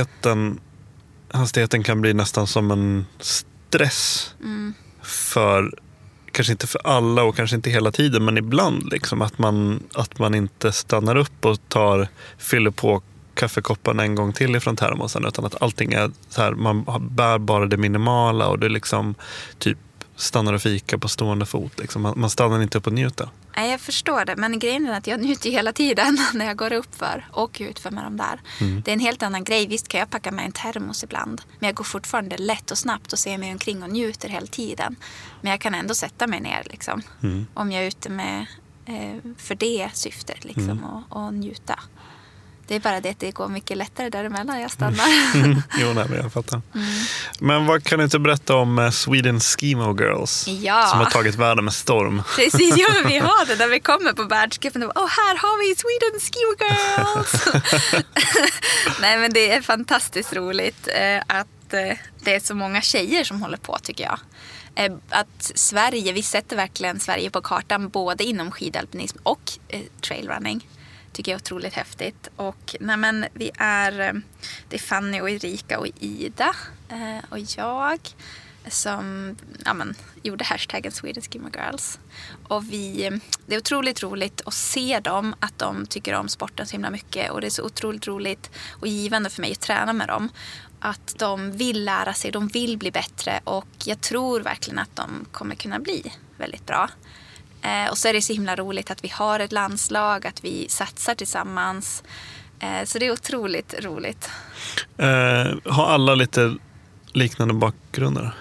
hastigheten kan bli nästan som en stress för, kanske inte för alla och kanske inte hela tiden, men ibland liksom att man inte stannar upp och fyller på kaffekoppen en gång till ifrån termosen, utan att allting är så här, man bär bara det minimala och det liksom typ stannar och fika på stående fot liksom. Man stannar inte upp och njuter. Nej, jag förstår det, men grejen är att jag njuter hela tiden när jag går upp för och ut för med de där. Det är en helt annan grej. Visst kan jag packa med en termos ibland, men jag går fortfarande lätt och snabbt och ser mig omkring och njuter hela tiden. Men jag kan ändå sätta mig ner liksom, om jag är ute med för det syftet liksom, och njuta. Det är bara det att det går mycket lättare däremellan jag stannar. Jo, nej, men jag fattar. Men vad kan du inte berätta om Sweden Skimo Girls? Som har tagit världen med storm. Precis, ja, vi har det när vi kommer på världscupen. Här har vi Sweden Skimo Girls! Nej, men det är fantastiskt roligt att det är så många tjejer som håller på, tycker jag. Att Sverige, vi sätter verkligen Sverige på kartan både inom skidalpinism och trailrunning. Tycker jag är otroligt häftigt. Och det är Fanny och Erika och Ida och jag som gjorde hashtaggen Sweden Skimo Girls. Och det är otroligt roligt att se dem, att de tycker om sporten så himla mycket. Och det är så otroligt roligt och givande för mig att träna med dem. Att de vill lära sig, de vill bli bättre, och jag tror verkligen att de kommer kunna bli väldigt bra. Och så är det så himla roligt att vi har ett landslag, att vi satsar tillsammans. Så det är otroligt roligt. Har alla lite liknande bakgrunder?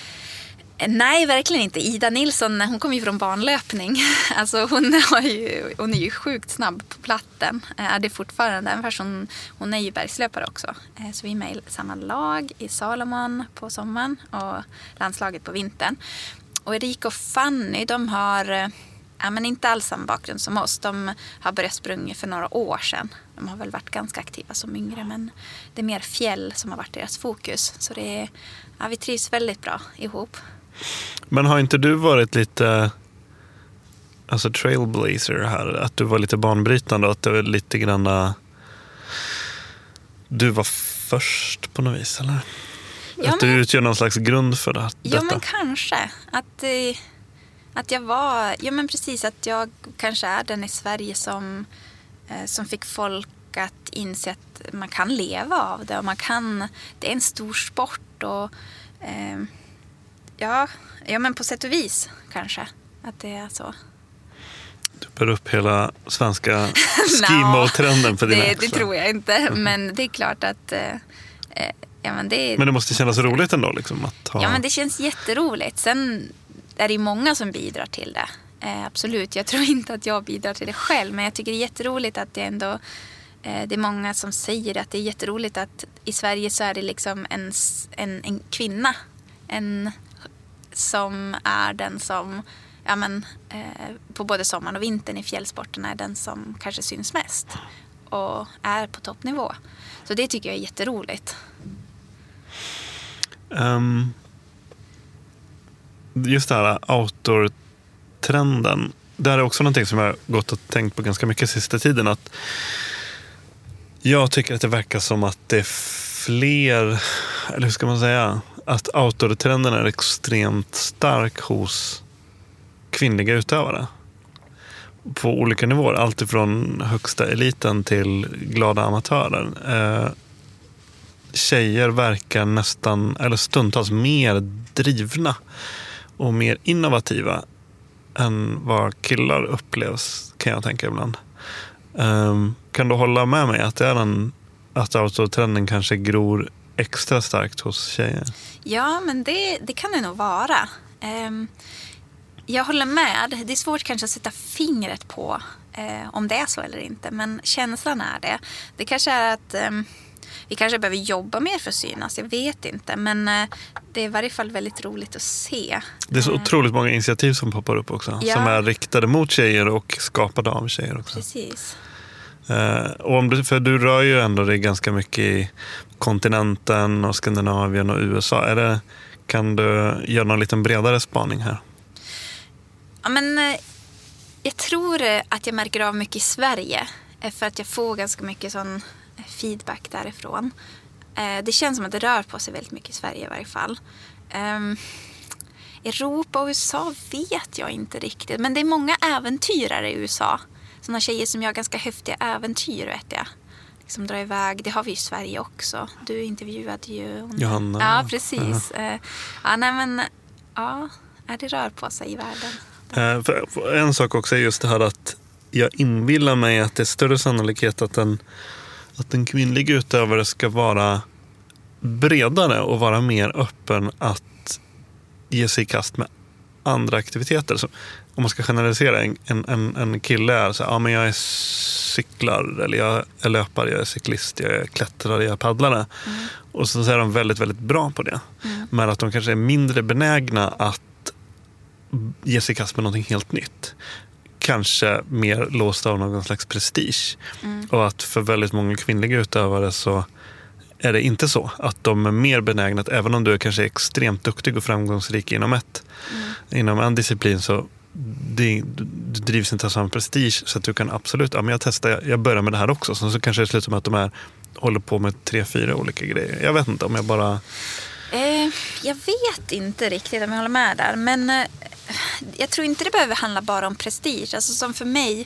Nej, verkligen inte. Ida Nilsson, hon kommer ju från banlöpning. Alltså hon är ju sjukt snabb på platten. Det är fortfarande, även fast hon är ju bergslöpare också. Så vi är med i samma lag i Salomon på sommaren och landslaget på vintern. Och Erika och Fanny, de har inte alls samma bakgrund som oss. De har börjat sprunga för några år sedan. De har väl varit ganska aktiva som yngre, men det är mer fjäll som har varit deras fokus. Så vi trivs väldigt bra ihop. Men har inte du varit lite trailblazer här? Att du var lite banbrytande och att det var lite grann du var först på något vis, eller? Att du utgör någon slags grund för detta? Ja, men kanske. Att jag var... Ja, men precis. Att jag kanske är den i Sverige som fick folk att inse att man kan leva av det. Och det är en stor sport. Och men på sätt och vis kanske. Att det är så. Du bär upp hela svenska skimo-trenden för dina det tror jag inte. Men det är klart att... men det måste kännas roligt ändå liksom, att ha... Ja, men det känns jätteroligt. Sen är det många som bidrar till det. Absolut, jag tror inte att jag bidrar till det själv. Men jag tycker det är jätteroligt att det ändå... det är många som säger att det är jätteroligt att i Sverige så är det liksom en kvinna. Som är den som... på både sommaren och vintern i fjällsporten är den som kanske syns mest. Och är på toppnivå. Så det tycker jag är jätteroligt. Just det här outdoor-trenden, det är också någonting som jag gått och tänkt på ganska mycket sista tiden, att jag tycker att det verkar som att det är fler, eller hur ska man säga, att outdoor-trenden är extremt stark hos kvinnliga utövare på olika nivåer, allt ifrån högsta eliten till glada amatörer. Tjejer verkar nästan, eller stundtals, mer drivna och mer innovativa än vad killar upplevs, kan jag tänka ibland. Kan du hålla med mig att att outdoor-trenden kanske gror extra starkt hos tjejer? Ja, men det kan det nog vara. Jag håller med. Det är svårt kanske att sätta fingret på om det är så eller inte. Men känslan är det. Det kanske är att vi kanske behöver jobba mer för att synas, jag vet inte. Men det är i varje fall väldigt roligt att se. Det är så otroligt många initiativ som poppar upp också. Ja. Som är riktade mot tjejer och skapade av tjejer också. Precis. Och för du rör ju ändå det ganska mycket i kontinenten och Skandinavien och USA. Kan du göra någon liten bredare spaning här? Ja, men jag tror att jag märker av mycket i Sverige. För att jag får ganska mycket sån feedback därifrån. Det känns som att det rör på sig väldigt mycket i Sverige i varje fall. Europa och USA vet jag inte riktigt. Men det är många äventyrare i USA. Såna tjejer som gör ganska häftiga äventyr, vet jag. Liksom drar iväg. Det har vi i Sverige också. Du intervjuade ju Johanna. Ja, precis. Det rör på sig i världen. För en sak också är just det här att jag inbillar mig att det är större sannolikhet att en kvinnlig utövare ska vara bredare och vara mer öppen att ge sig i kast med andra aktiviteter. Så om man ska generalisera, en kille är så här, men jag är cyklar, eller jag är löpare, jag är cyklist, jag är klättrare, jag är paddlare. Och så är de väldigt, väldigt bra på det. Men att de kanske är mindre benägna att ge sig i kast med någonting helt nytt. Kanske mer låst av någon slags prestige. Och att för väldigt många kvinnliga utövare så är det inte så. Att de är mer benägna att även om du är kanske extremt duktig och framgångsrik inom en disciplin, så du drivs inte av samma prestige, så att du kan absolut, men jag börjar med det här också. Så kanske det slutar med att de håller på med 3-4 olika grejer. Jag vet inte om jag bara... Jag vet inte riktigt om jag håller med där. Men jag tror inte det behöver handla bara om prestige. Alltså som för mig,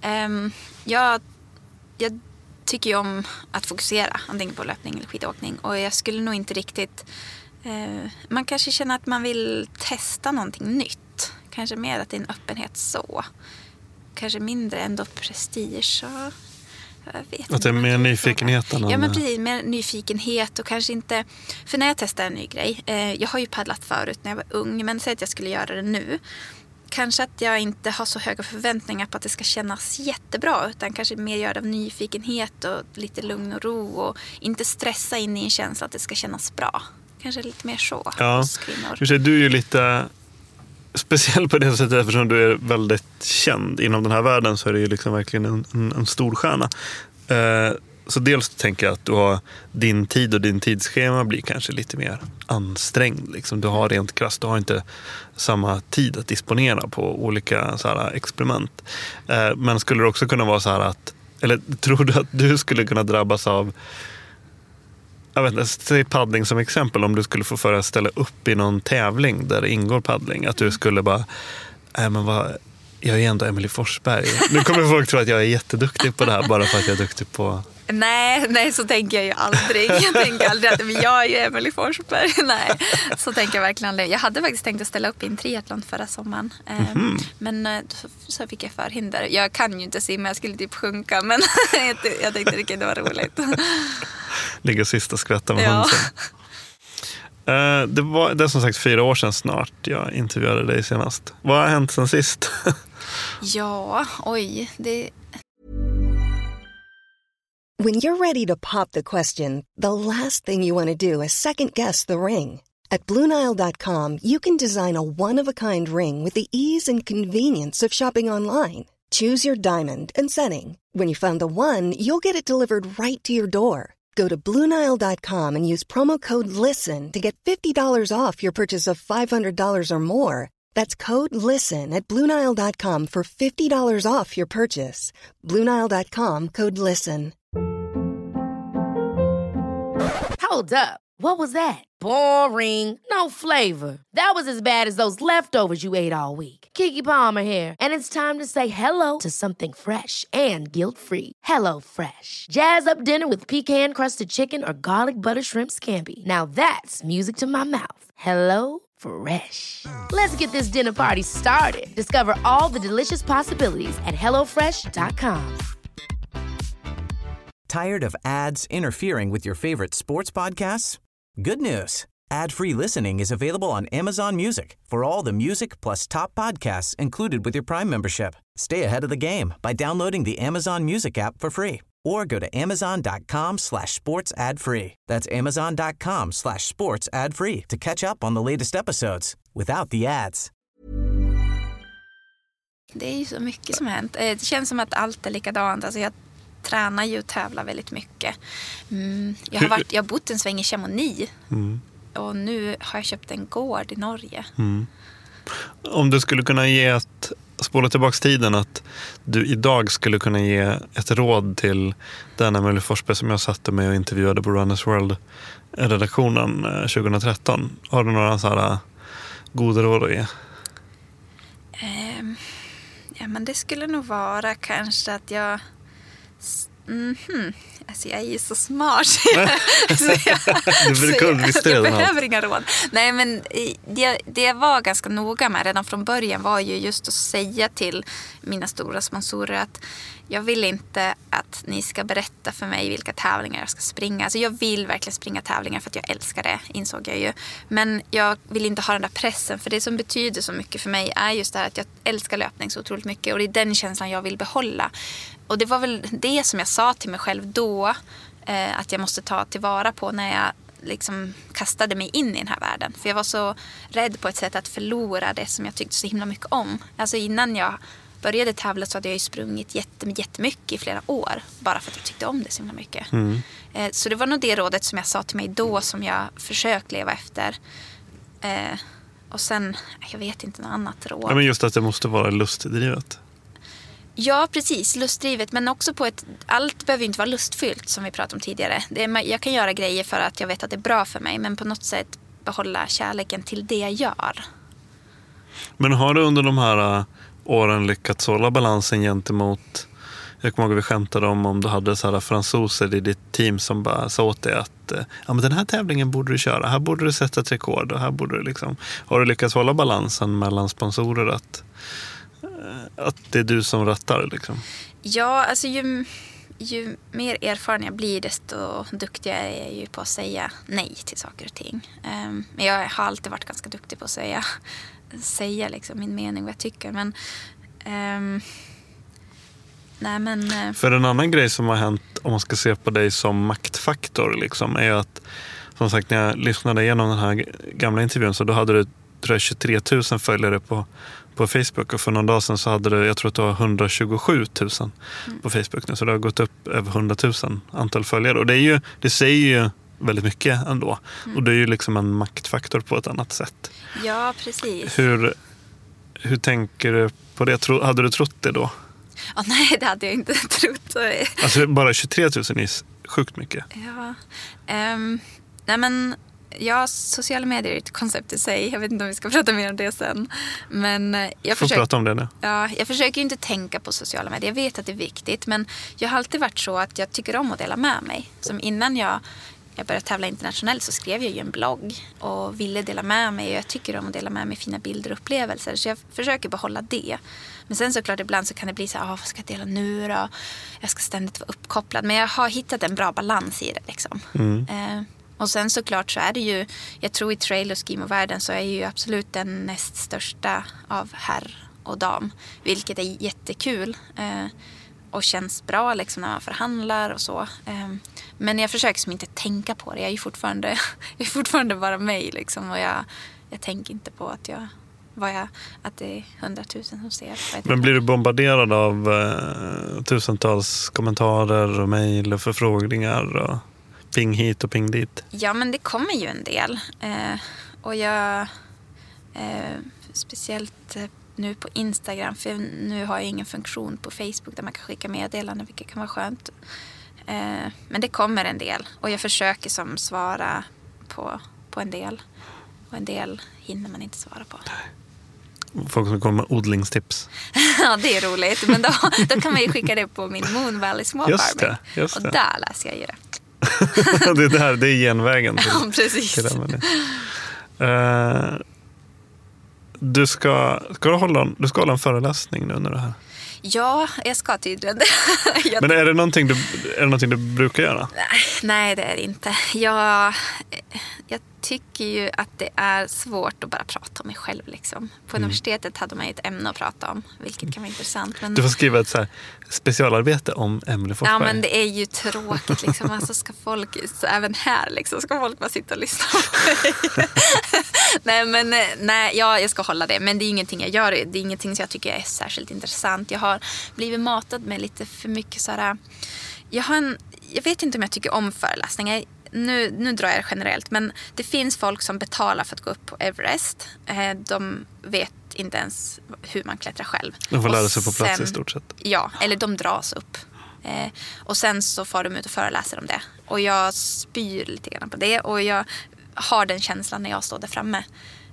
jag tycker ju om att fokusera antingen på löpning eller skidåkning. Och jag skulle nog inte riktigt... man kanske känner att man vill testa någonting nytt. Kanske mer att det är en öppenhet så. Kanske mindre ändå prestige. Så jag vet att det är mer nyfikenheten. Ja, men precis. Mer nyfikenhet och kanske inte... För när jag testar en ny grej... jag har ju paddlat förut när jag var ung. Men säg att jag skulle göra det nu. Kanske att jag inte har så höga förväntningar på att det ska kännas jättebra. Utan kanske mer göra det av nyfikenhet och lite lugn och ro. Och inte stressa in i en känsla att det ska kännas bra. Kanske lite mer så hos kvinnor. Du är ju lite speciell på det sättet, eftersom du är väldigt känd inom den här världen, så är det ju liksom verkligen en stor stjärna. Så dels tänker jag att du har din tid och din tidsschema blir kanske lite mer ansträngd. Liksom. Du har rent krasst, du har inte samma tid att disponera på olika så här experiment. Men skulle det också kunna vara så här att, eller tror du att du skulle kunna drabbas av, jag vet inte, säg paddling som exempel, om du skulle få föreställa upp i någon tävling där det ingår paddling, att du skulle bara, jag är ändå Emily Forsberg. Nu kommer folk tro att jag är jätteduktig på det här bara för att jag är duktig på... Nej, så tänker jag ju aldrig. Jag tänker aldrig att jag är ju Emily Forsberg. Nej, så tänker jag verkligen aldrig. Jag hade faktiskt tänkt att ställa upp i en triathlon förra sommaren. Men så fick jag förhinder. Jag kan ju inte simma, jag skulle typ sjunka. Men jag tänkte det kunde vara roligt. Ligga sista skvätten med hönsen. Det är som sagt 4 år sedan snart jag intervjuade dig senast. Vad har hänt sen sist? When you're ready to pop the question, the last thing you want to do is second guess the ring. At BlueNile.com, you can design a one-of-a-kind ring with the ease and convenience of shopping online. Choose your diamond and setting. When you find the one, you'll get it delivered right to your door. Go to BlueNile.com and use promo code LISTEN to get $50 off your purchase of $500 or more. That's code LISTEN at BlueNile.com for $50 off your purchase. BlueNile.com, code LISTEN. Hold up. What was that? Boring. No flavor. That was as bad as those leftovers you ate all week. Keke Palmer here, and it's time to say hello to something fresh and guilt-free. Hello Fresh. Jazz up dinner with pecan-crusted chicken or garlic butter shrimp scampi. Now that's music to my mouth. Hello Fresh. Let's get this dinner party started. Discover all the delicious possibilities at HelloFresh.com. Tired of ads interfering with your favorite sports podcasts? Good news. Ad-free listening is available on Amazon Music for all the music plus top podcasts included with your Prime membership. Stay ahead of the game by downloading the Amazon Music app for free or go to amazon.com/sports-ad-free. That's amazon.com/sports-ad-free to catch up on the latest episodes without the ads. Det är ju så mycket som har hänt. Det känns som att allt är likadant. Alltså jag tränar ju och tävlar väldigt mycket. Jag har bott en sväng i Chamonix. Och nu har jag köpt en gård i Norge. Om du skulle kunna spola tillbaka tiden, att du idag skulle kunna ge ett råd till den Emelie Forsberg som jag satte med och intervjuade på Runners World-redaktionen 2013. Har du några så här goda råd att ge? Ja, men det skulle nog vara kanske att jag... Alltså jag är ju så smart. Jag behöver inga råd. Nej, men det jag var ganska noga med redan från början var ju just att säga till mina stora sponsorer att jag vill inte att ni ska berätta för mig vilka tävlingar jag ska springa. Alltså jag vill verkligen springa tävlingar för att jag älskar det, insåg jag ju. Men jag vill inte ha den där pressen, för det som betyder så mycket för mig är just det här att jag älskar löpning så otroligt mycket. Och det är den känslan jag vill behålla. Och det var väl det som jag sa till mig själv då, att jag måste ta tillvara på när jag liksom kastade mig in i den här världen. För jag var så rädd på ett sätt att förlora det som jag tyckte så himla mycket om. Alltså innan jag började tävla så hade jag ju sprungit jättemycket i flera år. Bara för att jag tyckte om det så himla mycket. Så det var nog det rådet som jag sa till mig då som jag försökt leva efter. Och sen, jag vet inte något annat råd. Ja, men just att det måste vara lustdrivet. Ja, precis. Lustdrivet. Men också på allt behöver inte vara lustfyllt som vi pratade om tidigare. Jag kan göra grejer för att jag vet att det är bra för mig. Men på något sätt behålla kärleken till det jag gör. Men har du under de här åren lyckats hålla balansen gentemot... Jag kommer ihåg att vi skämtade om du hade så här fransoser i ditt team som bara sa åt dig att ja, men den här tävlingen borde du köra. Här borde du sätta ett rekord. Och här borde du liksom... Har du lyckats hålla balansen mellan sponsorer att det är du som rättar liksom? Ja, alltså ju mer erfaren jag blir desto duktigare är jag ju på att säga nej till saker och ting. Men jag har alltid varit ganska duktig på att säga liksom min mening, vad jag tycker. Men för en annan grej som har hänt, om man ska se på dig som maktfaktor liksom, är att som sagt, när jag lyssnade igenom den här gamla intervjun så då hade du, tror jag, 23 000 följare på Facebook, och för någon dag sedan så hade du, jag tror att du har 127 000 på Facebook nu, så det har gått upp över 100 000 antal följare, och det säger ju väldigt mycket ändå. Och det är ju liksom en maktfaktor på ett annat sätt. Ja, precis. Hur tänker du på det? Hade du trott det då? Nej, det hade jag inte trott. Alltså bara 23 000 är sjukt mycket. Ja, nej men sociala medier är ett koncept i sig. Jag vet inte om vi ska prata mer om det sen. Men jag försöker prata om det nu. Ja, jag försöker inte tänka på sociala medier. Jag vet att det är viktigt, men jag har alltid varit så att jag tycker om att dela med mig. Som innan jag började tävla internationellt så skrev jag ju en blogg och ville dela med mig. Och jag tycker om att dela med mig fina bilder och upplevelser. Så jag försöker behålla det. Men sen såklart ibland så kan det bli så här, vad ska jag dela nu då? Jag ska ständigt vara uppkopplad. Men jag har hittat en bra balans i det liksom. Och sen såklart så är det ju, jag tror i trail- och skimo-världen så är ju absolut den näst största av herr och dam. Vilket är jättekul och känns bra liksom när man förhandlar och så. Men jag försöker som inte tänka på det. Jag är ju fortfarande bara mig liksom. Och jag tänker inte på att det är 100 000 som ser. Men blir du bombarderad av tusentals kommentarer och mejl och förfrågningar och ping hit och ping dit? Ja, men det kommer ju en del. Och jag speciellt nu på Instagram, för nu har jag ingen funktion på Facebook där man kan skicka meddelanden, vilket kan vara skönt. Men det kommer en del och jag försöker som svara på en del. Och en del hinner man inte svara på. Folk som kommer med odlingstips. Ja, det är roligt. Men då kan man ju skicka det på min Moon Valley Small Farming. Just det. Och där läser jag ju det. det är genvägen. Ja, precis. Du ska hålla en föreläsning nu under det här. Ja, jag ska tydligen. Men är det någonting du brukar göra? Nej, det är det inte. Jag tycker ju att det är svårt att bara prata om mig själv. Liksom. På universitetet hade man ju ett ämne att prata om, vilket kan vara intressant. Men... Du får skriva ett så här specialarbete om Emelie Forsberg. Ja, men det är ju tråkigt. Liksom. Alltså ska folk, så även här, liksom, ska folk bara sitta och lyssna på mig. nej, jag ska hålla det. Men det är ingenting jag gör. Det är ingenting som jag tycker är särskilt intressant. Jag har blivit matad med lite för mycket sådär... Jag vet inte om jag tycker om föreläsningar. Nu drar jag generellt, men det finns folk som betalar för att gå upp på Everest. De vet inte ens hur man klättrar själv. De får lära sig på plats i stort sett. Ja, eller de dras upp. Och sen så får de ut och föreläser om det. Och jag spyr lite grann på det. Och jag har den känslan när jag står där framme.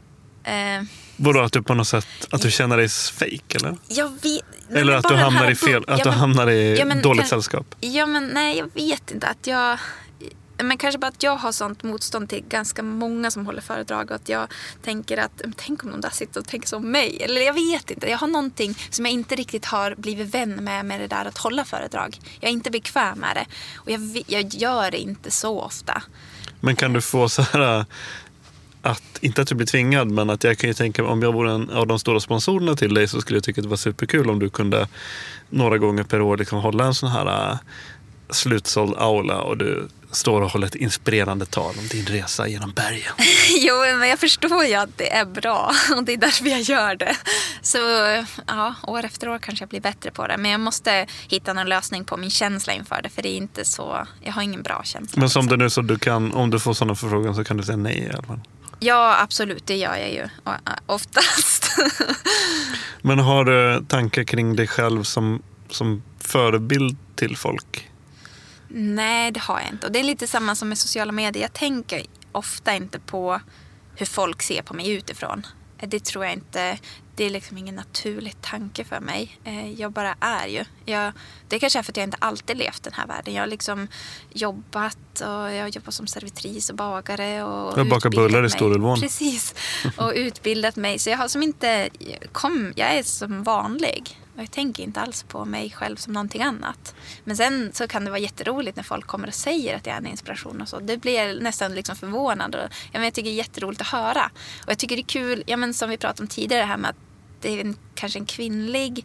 Vadå, att du på något sätt att du känner dig fake, eller? Jag vet, eller att du hamnar i fel, att du hamnar i dåligt sällskap? Ja, men nej, jag vet inte att jag... Men kanske bara att jag har sånt motstånd till ganska många som håller föredrag och att jag tänker att, tänk om de där sitter och tänker som mig. Eller jag vet inte, jag har någonting som jag inte riktigt har blivit vän med det där att hålla föredrag. Jag är inte bekväm med det och jag gör det inte så ofta. Men kan du få så här, att, inte att du blir tvingad, men att jag kan ju tänka, om jag vore en av de stora sponsorerna till dig så skulle jag tycka att det var superkul om du kunde några gånger per år liksom hålla en sån här slutsåld aula och du står och håller ett inspirerande tal om din resa genom bergen. Jo, men jag förstår ju att det är bra och det är därför jag gör det. Så ja, år efter år kanske jag blir bättre på det. Men jag måste hitta någon lösning på min känsla inför det, för det är inte så, jag har ingen bra känsla. Men som det nu så du kan, om du får sådana förfrågan så kan du säga nej i alla fall. Ja, absolut, det gör jag ju oftast. Men har du tankar kring dig själv som förebild till folk? Nej, det har jag inte. Och det är lite samma som med sociala medier. Jag tänker ofta inte på hur folk ser på mig utifrån. Det tror jag inte. Det är liksom ingen naturlig tanke för mig. Jag bara är ju. Det kanske är för att jag inte alltid levt den här världen. Jag har liksom jobbat och jag har jobbat som servitris och bagare. Och jag bakar bullar i Storulvån. Precis. Och utbildat mig. Så jag har som inte... jag är som vanlig. Och jag tänker inte alls på mig själv som någonting annat. Men sen så kan det vara jätteroligt när folk kommer och säger att jag är en inspiration och så. Det blir jag nästan liksom förvånad. Och, jag tycker det är jätteroligt att höra. Och jag tycker det är kul, som vi pratade om tidigare, det här med att det är kanske en kvinnlig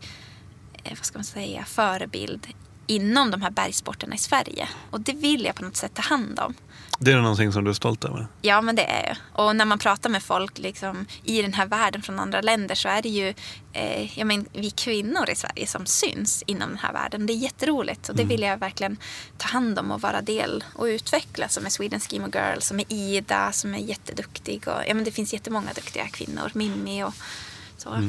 förebild inom de här bergsporterna i Sverige. Och det vill jag på något sätt ta hand om. Det är någonting som du är stolt över? Ja, men det är jag. Och när man pratar med folk liksom, i den här världen från andra länder så är det ju vi kvinnor i Sverige som syns inom den här världen. Det är jätteroligt och det vill jag verkligen ta hand om och vara del och utveckla, som är Sweden Eskimo Girl, som är Ida, som är jätteduktig. Och, det finns jättemånga duktiga kvinnor, Mimmi och så.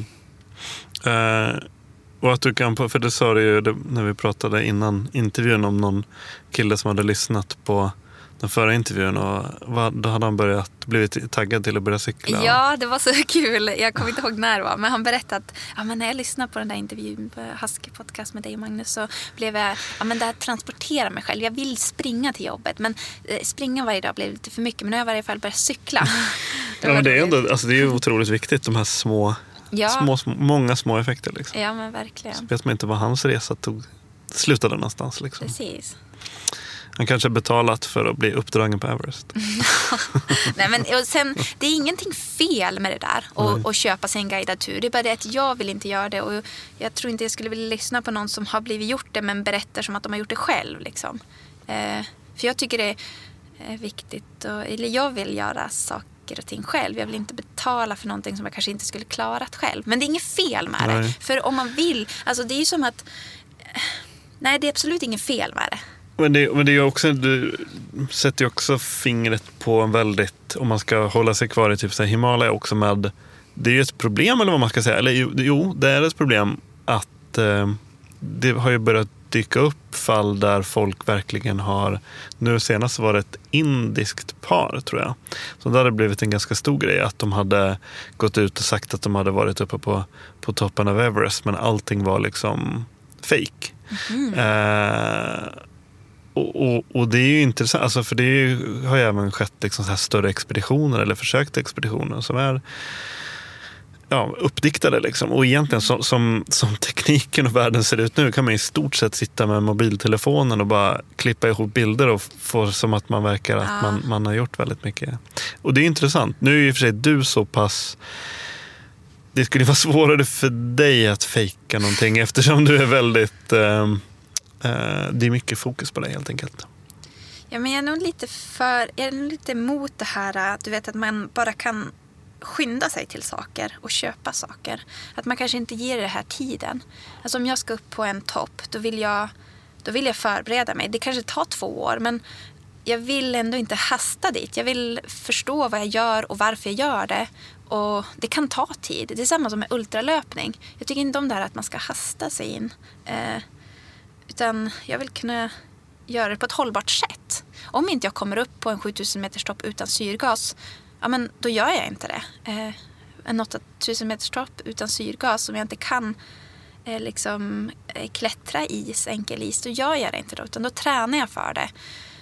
Och att du kan, för det sa du ju när vi pratade innan intervjun om någon kille som hade lyssnat på den förra intervjun och då hade han blivit taggad till att börja cykla. Ja, det var så kul. Jag kommer inte ihåg när det var, men han berättade att när jag lyssnade på den där intervjun på Husky podcast med dig och Magnus så blev jag, det här transporterar mig själv. Jag vill springa till jobbet, men springa varje dag blev lite för mycket, men nu har jag i varje fall börjat cykla. Men det är ändå, det är ju otroligt viktigt, de här många små effekter liksom. Ja, men verkligen. Så vet man inte vad hans resa slutade någonstans liksom. Precis. Han kanske har betalat för att bli uppdragen på Everest. Nej, men och sen, det är ingenting fel med det där och köpa sig en guidad tur. Det är bara det att jag vill inte göra det och jag tror inte jag skulle vilja lyssna på någon som har blivit gjort det men berättar som att de har gjort det själv liksom. För jag tycker det är viktigt eller jag vill göra saker och ting själv. Jag vill inte betala för någonting som jag kanske inte skulle klarat själv. Men det är inget fel med det. För om man vill, alltså det är ju som att nej, det är absolut inget fel med det. Men det är också, du sätter ju också fingret på en väldigt, om man ska hålla sig kvar i typ så här Himalaya också med, det är ju ett problem eller vad man ska säga, eller jo, det är ett problem att det har ju börjat dyka upp fall där folk verkligen har, nu senast var det ett indiskt par tror jag, så där hade det blivit en ganska stor grej att de hade gått ut och sagt att de hade varit uppe på toppen av Everest, men allting var liksom fake. Och det är ju intressant, alltså för det har ju även skett liksom så här större expeditioner eller försökta expeditioner som är uppdiktade liksom. Och egentligen som tekniken och världen ser ut nu kan man i stort sett sitta med mobiltelefonen och bara klippa ihop bilder och få som att man verkar att man har gjort väldigt mycket. Och det är intressant. Nu är ju i och för sig du så pass... Det skulle vara svårare för dig att fejka någonting eftersom du är väldigt... det är mycket fokus på dig helt enkelt. Ja, men jag är nog lite emot det här, du vet, att man bara kan skynda sig till saker och köpa saker. Att man kanske inte ger det här tiden. Alltså om jag ska upp på en topp, då vill jag förbereda mig. Det kanske tar 2 år, men jag vill ändå inte hasta dit. Jag vill förstå vad jag gör och varför jag gör det. Och det kan ta tid. Det är samma som med ultralöpning. Jag tycker inte om det här att man ska hasta sig in. Utan jag vill kunna göra det på ett hållbart sätt. Om inte jag kommer upp på en 7000 meters topp utan syrgas, ja, men då gör jag inte det. En 8000 meters topp utan syrgas, om jag inte kan klättra enkel is, då gör jag det inte då, utan då tränar jag för det.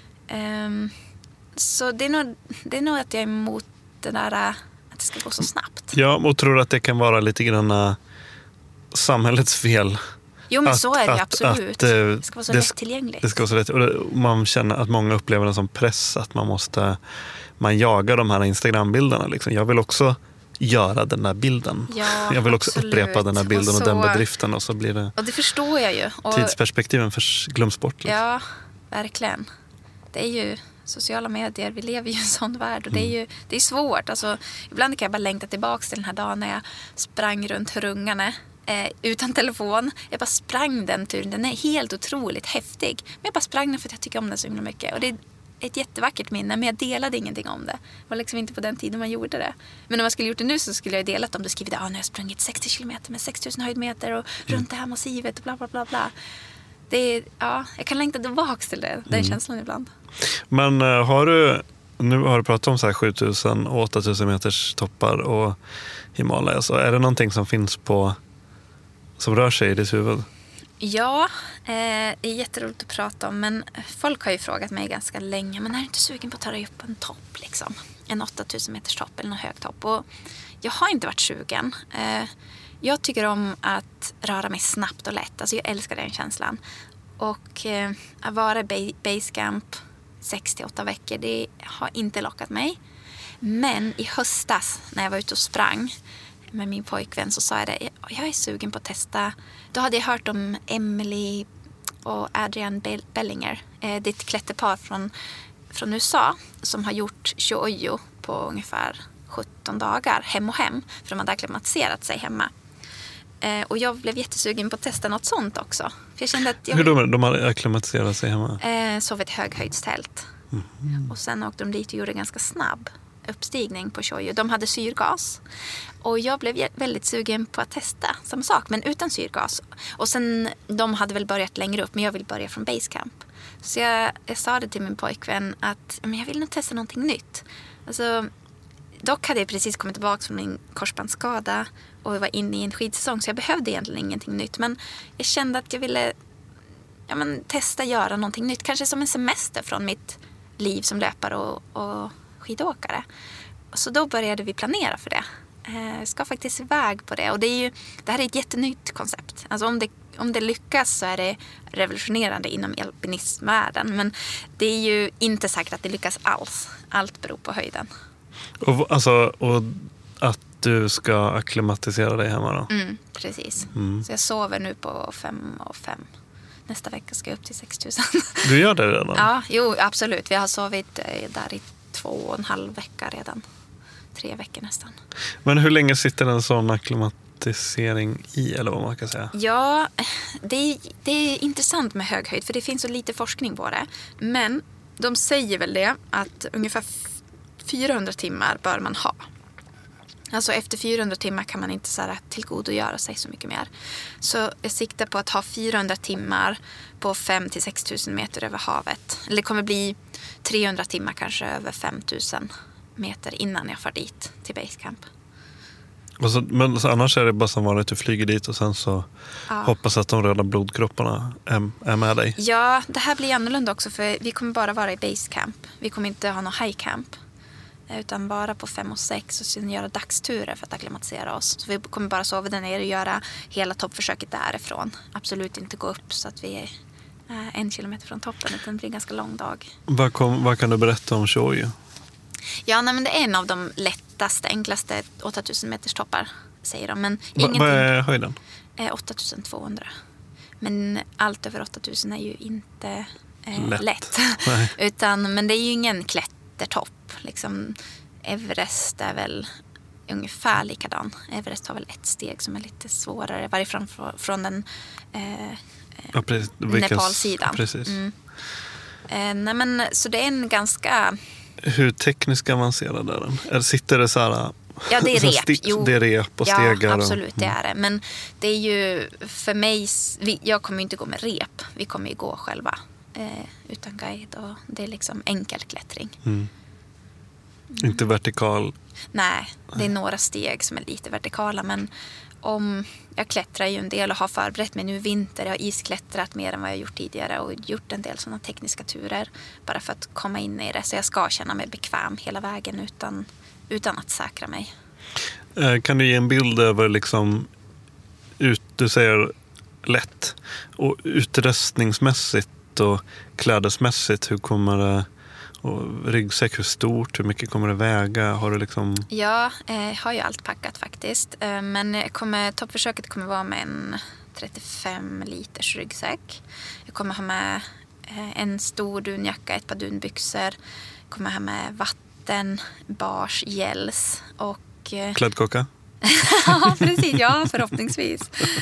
Så det är nog att jag är emot det där att det ska gå så snabbt. Ja, och tror att det kan vara lite grann samhällets fel. Jo, men så är det absolut. Det ska vara så lättillgängligt. Det ska vara så lätt. Och man känner att många upplever det som press att man jagar de här Instagram-bilderna. Liksom. Jag vill också göra den här bilden. Ja, jag vill också absolut. Upprepa den här bilden och den bedriften. Och så blir det... Och det förstår jag ju. Och tidsperspektiven glöms bort. Liksom. Ja, verkligen. Det är ju sociala medier. Vi lever ju i en sån värld. Och det är svårt. Alltså, ibland kan jag bara längta tillbaka till den här dagen när jag sprang runt Hörungarna. Utan telefon. Jag bara sprang den turen. Den är helt otroligt häftig. Men jag bara sprang den för att jag tycker om den så himla mycket. Och det är ett jättevackert minne. Men jag delade ingenting om det. Det var liksom inte på den tiden man gjorde det. Men om man skulle gjort det nu så skulle jag delat om du skrivit nu har jag sprungit 60 kilometer med 6000 höjdmeter och runt det här massivet och bla bla bla bla. Det är, jag kan längta tillbaka till det. Den känslan ibland. Men nu har du pratat om så här 7000 och 8000 meters toppar och Himalaya. Så är det någonting som finns som rör sig i ditt huvud? Ja, det är jätteroligt att prata om. Men folk har ju frågat mig ganska länge. Men är du inte sugen på att ta dig upp en topp? Liksom? En 8000 meters topp eller en hög topp? Och jag har inte varit sugen. Jag tycker om att röra mig snabbt och lätt. Alltså jag älskar den känslan. Och att vara i basecamp 6-8 veckor, det har inte lockat mig. Men i höstas när jag var ute och sprang med min pojkvän så sa jag det. Jag är sugen på att testa. Då hade jag hört om Emily och Adrian Bellinger. Det är ett klätterpar från USA som har gjort Shoyu på ungefär 17 dagar hem och hem. För de hade akklimatiserat sig hemma. Och jag blev jättesugen på att testa något sånt också. För jag kände att hur då? De hade akklimatiserat sig hemma? Sov ett höghöjdstält. Och sen åkte de dit och gjorde ganska snabb uppstigning på Shoyu. De hade syrgas. Och jag blev väldigt sugen på att testa samma sak, men utan syrgas. Och sen, de hade väl börjat längre upp, men jag vill börja från basecamp. Så jag sa det till min pojkvän att men jag vill nog testa någonting nytt. Alltså, dock hade jag precis kommit tillbaka från min korsbandsskada och var inne i en skidsäsong, så jag behövde egentligen ingenting nytt. Men jag kände att jag ville testa göra någonting nytt. Kanske som en semester från mitt liv som löpare och skidåkare. Så då började vi planera för det. Jag ska faktiskt iväg på det. Och det här är ett jättenytt koncept. Alltså om det lyckas så är det revolutionerande inom alpinismvärlden. Men det är ju inte säkert att det lyckas alls. Allt beror på höjden. Och att du ska akklimatisera dig hemma då? Precis. Så jag sover nu på 5 och 5. Nästa vecka ska jag upp till 6000. Du gör det redan? Ja, jo, absolut. Vi har sovit där i 2,5 veckor redan. 3 veckor nästan. Men hur länge sitter en sån akklimatisering i, eller vad man kan säga? Ja, det är intressant med hög höjd, för det finns så lite forskning på det. Men de säger väl det att ungefär 400 timmar bör man ha. Alltså efter 400 timmar kan man inte så här tillgodogöra sig så mycket mer. Så jag siktar på att ha 400 timmar på 5-6 000 meter över havet. Eller det kommer bli 300 timmar kanske över 5 000 meter innan jag far dit till basecamp. Men annars är det bara som vanligt, du flyger dit och sen så hoppas att de röda blodkropparna är med dig. Ja, det här blir annorlunda också, för vi kommer bara vara i basecamp. Vi kommer inte ha någon high camp. utan vara på 5 och 6 och sen göra dagsturer för att akklimatisera oss. Så vi kommer bara sova där nere och göra hela toppförsöket därifrån. Absolut inte gå upp så att vi är 1 kilometer från toppen, utan det blir en ganska lång dag. Vad kan du berätta om Choyu? Ja, men det är en av de lättaste, enklaste 8000 meters toppar, säger de. Men vad är höjden? 8200. Men allt över 8000 är ju inte lätt. Men det är ju ingen klättertopp. Liksom, Everest är väl ungefär likadan. Everest har väl ett steg som är lite svårare, varifrån från den Nepalsidan. Precis. Så det är en ganska... Hur tekniskt avancerad är den? Eller sitter det så här... Ja, det är rep. Det är rep och stegar. Ja, absolut, det är det. Men det är ju för mig... Jag kommer ju inte gå med rep. Vi kommer ju gå själva utan guide. Och det är liksom enkel klättring. Inte vertikal? Nej, det är några steg som är lite vertikala. Men jag klättrar ju en del och har förberett mig nu vinter. Jag har isklättrat mer än vad jag gjort tidigare och gjort en del sådana tekniska turer bara för att komma in i det. Så jag ska känna mig bekväm hela vägen utan att säkra mig. Kan du ge en bild över liksom, du säger lätt, och utrustningsmässigt och klädesmässigt, hur kommer det, och ryggsäck, hur stort, hur mycket kommer det väga? Har du liksom... Ja, jag har ju allt packat faktiskt. Men toppförsöket kommer vara med en 35 liters ryggsäck. Jag kommer ha med en stor dunjacka, ett par dunbyxor. Jag kommer ha med vatten, bars, gels och... Klädkocka? Ja, precis. Ja, förhoppningsvis.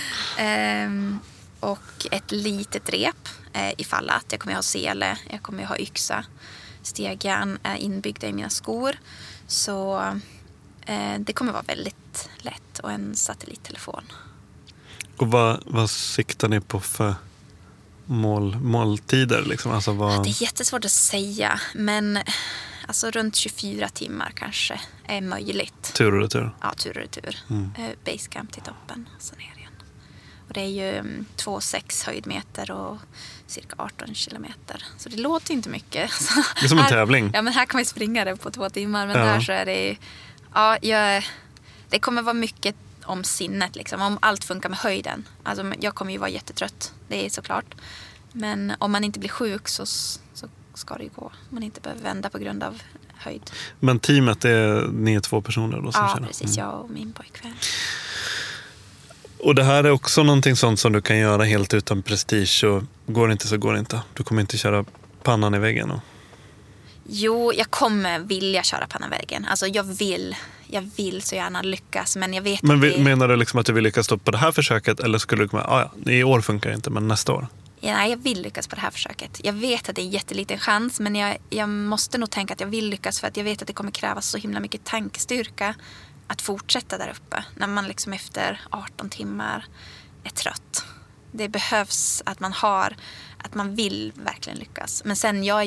Och ett litet rep ifall att jag kommer ha sele, jag kommer ha yxa. Stegjärn är inbyggda i mina skor. Så det kommer vara väldigt lätt. Och en satellittelefon. Och vad siktar ni på för måltider? Liksom? Alltså Det är jättesvårt att säga. Men alltså, runt 24 timmar kanske är möjligt. Tur och retur? Ja, tur och retur. Basecamp till toppen och så ner igen. Och det är ju 2,6 höjdmeter och cirka 18 kilometer. Så det låter inte mycket. Det är som en tävling. Ja, men här kan man springa det på 2 timmar. Men där så är det... Ja, det kommer vara mycket om sinnet. Liksom. Om allt funkar med höjden. Alltså, jag kommer ju vara jättetrött. Det är såklart. Men om man inte blir sjuk så ska det ju gå. Man inte behöver vända på grund av höjd. Men teamet, ni är 2 personer då? Som ja, precis. Jag och min pojkvän. Och det här är också någonting sånt som du kan göra helt utan prestige, och går det inte så går det inte. Du kommer inte köra pannan i väggen då? Jo, jag kommer vilja köra pannan i väggen. Alltså jag vill så gärna lyckas, men jag vet menar du liksom att du vill lyckas på det här försöket, eller skulle du komma, i år funkar det inte, men nästa år? Ja, jag vill lyckas på det här försöket. Jag vet att det är en jätteliten chans, men jag måste nog tänka att jag vill lyckas, för att jag vet att det kommer krävas så himla mycket tankestyrka att fortsätta där uppe när man liksom efter 18 timmar är trött. Det behövs att man vill verkligen lyckas. Men sen jag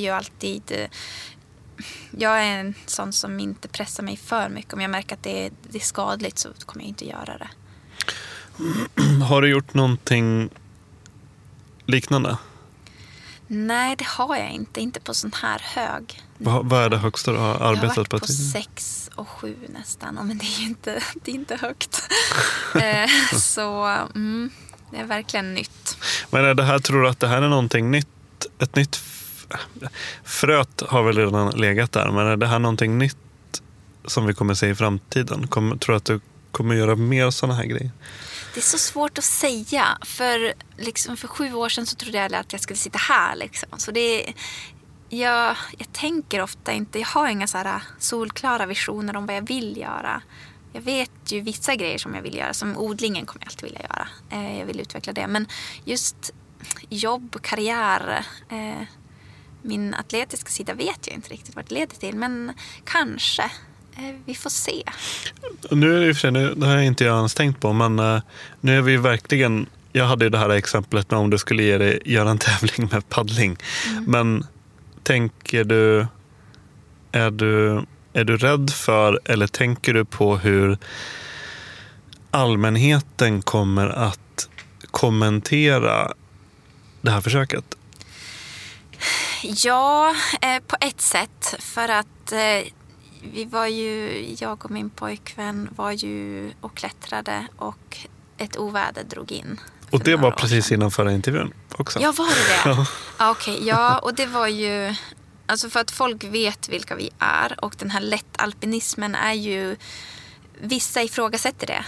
är en sån som inte pressar mig för mycket. Om jag märker att det är skadligt så kommer jag inte göra det. Har du gjort någonting liknande? Nej, det har jag inte. Inte på sån här hög. Vad är det högsta du har arbetat på? Jag har varit på 6 och 7 nästan. Men det är ju inte högt. Så det är verkligen nytt. Men är det här, tror du att det här är någonting nytt? Ett nytt fröet har väl redan legat där. Men är det här någonting nytt som vi kommer se i framtiden? Tror du att du kommer göra mer sådana här grejer? Det är så svårt att säga. För 7 år sedan så trodde jag att jag skulle sitta här. Liksom. Så jag tänker ofta inte. Jag har inga så här solklara visioner om vad jag vill göra. Jag vet ju vissa grejer som jag vill göra. Som odlingen kommer jag alltid vilja göra. Jag vill utveckla det. Men just jobb, karriär, min atletiska sida vet jag inte riktigt vad det leder till. Men kanske. Vi får se. Nu är det i och för sig, det har jag inte ens tänkt på, men nu är vi verkligen, jag hade ju det här exemplet med om du skulle göra en tävling med paddling. Men tänker du, är du rädd för, eller tänker du på hur allmänheten kommer att kommentera det här försöket? Ja, på ett sätt, för att vi var ju, jag och min pojkvän var ju och klättrade och ett oväder drog in. Och det var precis innan förra intervjun också? Ja, var det det? Ja. Okej, ja, och det var ju... Alltså för att folk vet vilka vi är och den här lättalpinismen är ju... Vissa ifrågasätter det.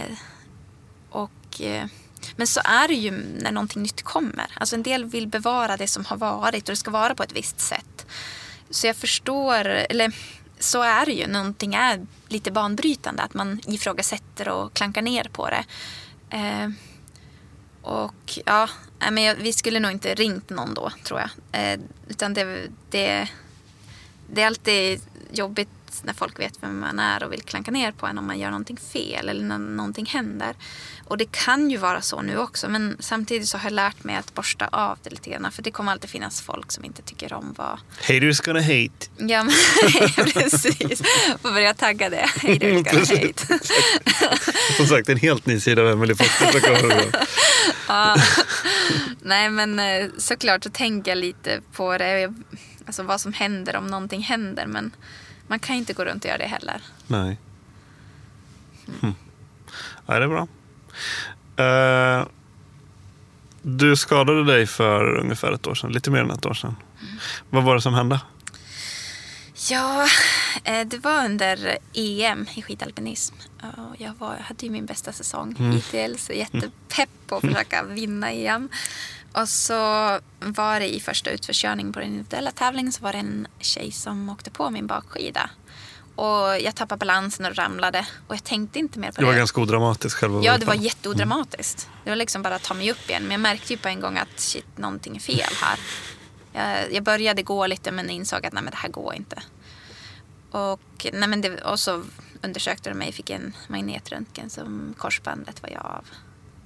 Men så är det ju när någonting nytt kommer. Alltså en del vill bevara det som har varit och det ska vara på ett visst sätt. Så jag förstår, eller så är det ju. Någonting är lite banbrytande, att man ifrågasätter och klankar ner på det. Och ja, men vi skulle nog inte ringt någon då, tror jag. Utan det är alltid jobbigt när folk vet vem man är och vill klanka ner på en om man gör någonting fel eller när någonting händer. Och det kan ju vara så nu också, men samtidigt så har jag lärt mig att borsta av det lite grann, för det kommer alltid finnas folk som inte tycker om vad... Haters gonna hate. Ja, men precis. Får börja tagga det. Haters gonna hate. Som sagt, en helt ny sida av Emily Foster. Ja. Nej, men såklart så tänker jag lite på det. Alltså vad som händer om någonting händer, men man kan inte gå runt och göra det heller. Nej. Ja, det är bra. Du skadade dig för ungefär ett år sedan. Lite mer än ett år sedan. Vad var det som hände? Ja, det var under EM i skidalpinism. Jag hade ju min bästa säsong hittills. Jättepepp på att försöka vinna EM. Och så var det i första utförkörning på den individuella tävlingen, så var det en tjej som åkte på min bakskida. Och jag tappade balansen och ramlade. Och jag tänkte inte mer på det. Det var ganska odramatiskt själva. Ja, det var jätteodramatiskt. Det var liksom bara att ta mig upp igen. Men jag märkte ju på en gång att shit, någonting är fel här. Jag började gå lite, men insåg att nej, men det här går inte. Och så undersökte de mig, fick en magnetröntgen som korsbandet var jag av.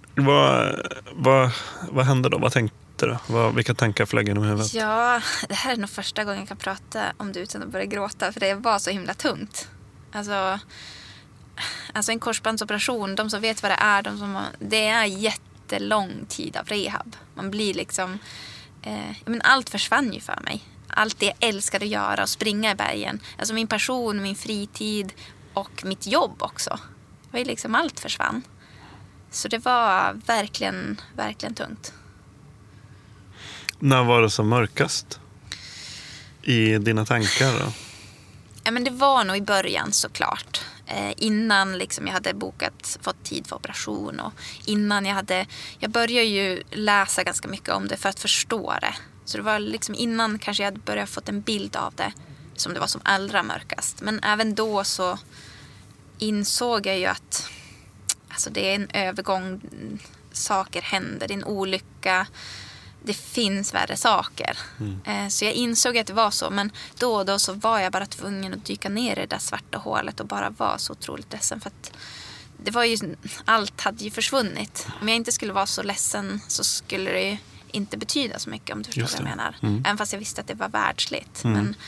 Vad hände då? Vad tänkte du? Vilka tankar flög genom huvudet? Ja, det här är nog första gången jag kan prata om det utan att börja gråta, för det var så himla tungt. Alltså en korsbandsoperation, de som vet vad det är, det är jättelång tid av rehab. Man blir liksom... allt försvann ju för mig. Allt det jag älskade att göra och springa i bergen. Alltså min passion, min fritid och mitt jobb också. Det var ju liksom allt försvann. Så det var verkligen, verkligen tungt. När var det som mörkast i dina tankar då? Ja, men det var nog i början såklart. Innan liksom jag hade fått tid för operation och innan jag började ju läsa ganska mycket om det för att förstå det. Så det var liksom innan kanske jag hade börjat fått en bild av det som det var som allra mörkast. Men även då så insåg jag ju att alltså det är en övergång, saker händer, det är en olycka, det finns värre saker. Så jag insåg att det var så, men då och då så var jag bara tvungen att dyka ner i det där svarta hålet och bara vara så otroligt ledsen, för att det var ju, allt hade ju försvunnit. Om jag inte skulle vara så ledsen så skulle det ju inte betyda så mycket, om du förstår vad jag menar. Även fast jag visste att det var världsligt.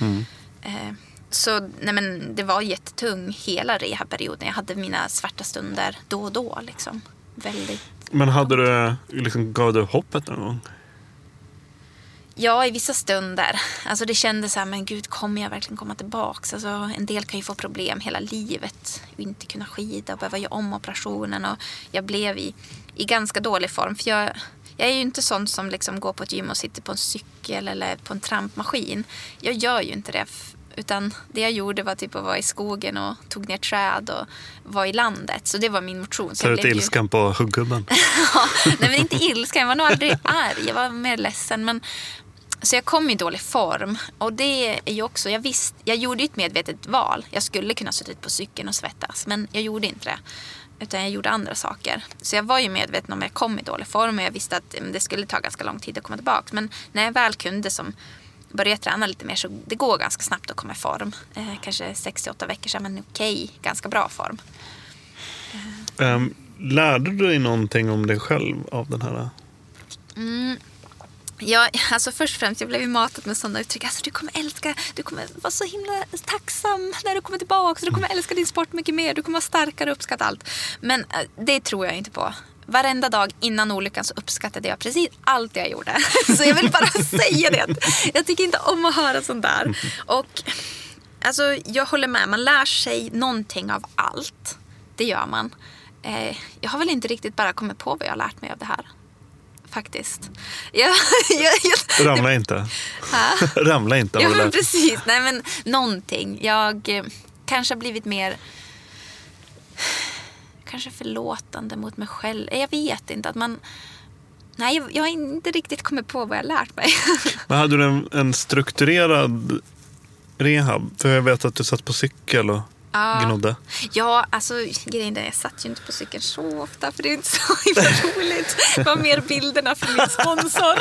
Så nej, men det var jättetung hela rehabperioden. Jag hade mina svarta stunder då och då liksom. Väldigt. Men gav du hoppet någon gång? Ja, i vissa stunder. Alltså det kändes så här, men gud, kommer jag verkligen komma tillbaka? Alltså en del kan ju få problem hela livet och inte kunna skida och behöva göra om operationen. Och jag blev i ganska dålig form, för jag är ju inte sån som liksom går på ett gym och sitter på en cykel eller på en trampmaskin. Jag gör ju inte det. Utan det jag gjorde var typ att vara i skogen och tog ner träd och var i landet. Så det var min motion. Tar du till ilskan på huggubben? Ja, nej, men inte ilskan. Jag var nog aldrig arg. Jag var mer ledsen. Så jag kom i dålig form. Och det är ju också, jag gjorde ju ett medvetet val. Jag skulle kunna sitta på cykeln och svettas. Men jag gjorde inte det. Utan jag gjorde andra saker. Så jag var ju medveten om att jag kom i dålig form. Och jag visste att det skulle ta ganska lång tid att komma tillbaka. Men när jag väl kunde börja träna lite mer, så det går ganska snabbt att komma i form. Kanske 6-8 veckor sedan, men okej, ganska bra form. Lärde du dig någonting om dig själv av den här? Ja, alltså först och främst, jag blev ju matad med sådana uttryck. Alltså du kommer vara så himla tacksam när du kommer tillbaka. Du kommer älska din sport mycket mer. Du kommer vara starkare och uppskatta allt. Men det tror jag inte på. Varenda dag innan olyckan så uppskattade jag precis allt jag gjorde. Så jag vill bara säga det. Jag tycker inte om att höra sånt där. Och alltså jag håller med. Man lär sig någonting av allt. Det gör man. Jag har väl inte riktigt bara kommit på vad jag har lärt mig av det här. Faktiskt. Ramla inte. Ramla inte. Ja, men precis. Nej, men någonting. Jag kanske har blivit mer kanske förlåtande mot mig själv. Jag vet inte. Att man... Nej, jag har inte riktigt kommit på vad jag har lärt mig. Men hade du en strukturerad rehab? För jag vet att du satt på cykel och gnodde. Ja, alltså grejen är, jag satt ju inte på cykeln så ofta, för det är inte så himla roligt. Det var mer bilderna för min sponsor.